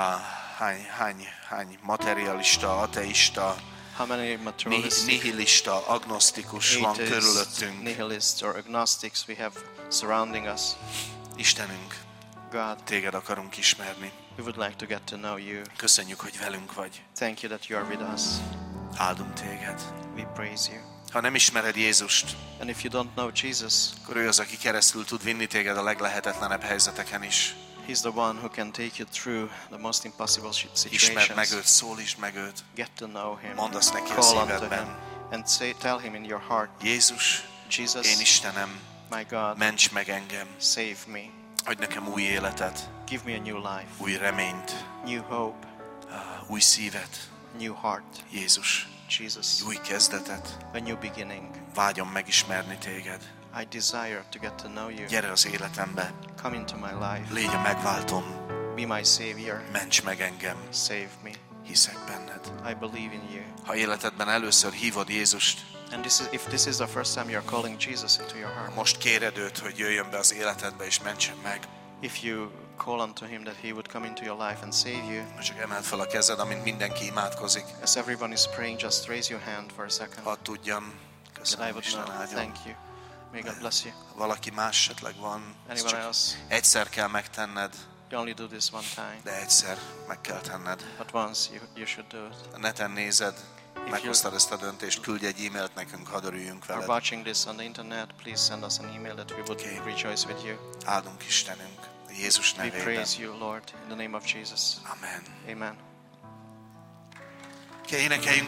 hány materialista, ateista, how many materialistic, nihilista, agnosztikus van atheists, körülöttünk. nihilists or agnostics we have surrounding us. Istenünk, God, téged akarunk ismerni. we would like to get to know you. Köszönjük, hogy velünk vagy. Thank you that you are with us. Áldunk téged. We praise you. Ha nem ismered Jézust, And if you don't know Jesus, akkor ő az, aki keresztül tud vinni téged a leglehetetlenebb helyzeteken is. He's the one who can take you through the most impossible Ismerd meg situations. őt, szólítsd meg őt. Get to know Him. Mondd azt neki a Call unto szívedben. Him. And tell Him in your heart, Jézus, Jesus, én Istenem, my God, ments meg engem. save me. Adj nekem új életet, Give me a new life, új reményt, new hope, új szívet. new heart. Jézus, Jesus, új kezdetet. a new beginning. Vágyom megismerni téged. I desire to get to know you. Gyere az életembe, Come into my life. légy a megváltom, Be my Savior. ments meg engem, Save me. hiszek benned. I believe in you. Ha életedben először hívod Jézust, And if this is the first time you're calling Jesus into your heart, most kéred őt, hogy jöjjön be az életedbe és mentsen meg. if you call unto Him that He would come into your life and save you, Csak emeld fel a kezed, amint mindenki imádkozik. as everyone is praying, just raise your hand for a second, Hadd tudjam. that I Köszönöm, would Isten know. áldjon. Thank you. May God bless you. Ha valaki más esetleg van, ezt Anyone csak else? egyszer kell megtenned, You only do this one time, de egyszer meg kell tenned. but once you should do it. A neten nézed, meghoztad ezt a döntést, küldj egy e-mailt nekünk, hadd örüljünk are veled. watching this on the internet, please send us an email that we would rejoice with you. Áldunk Istenünk, Jézus We nevében. praise you, Lord, in the name of Jesus. Amen. Amen. Énekeljünk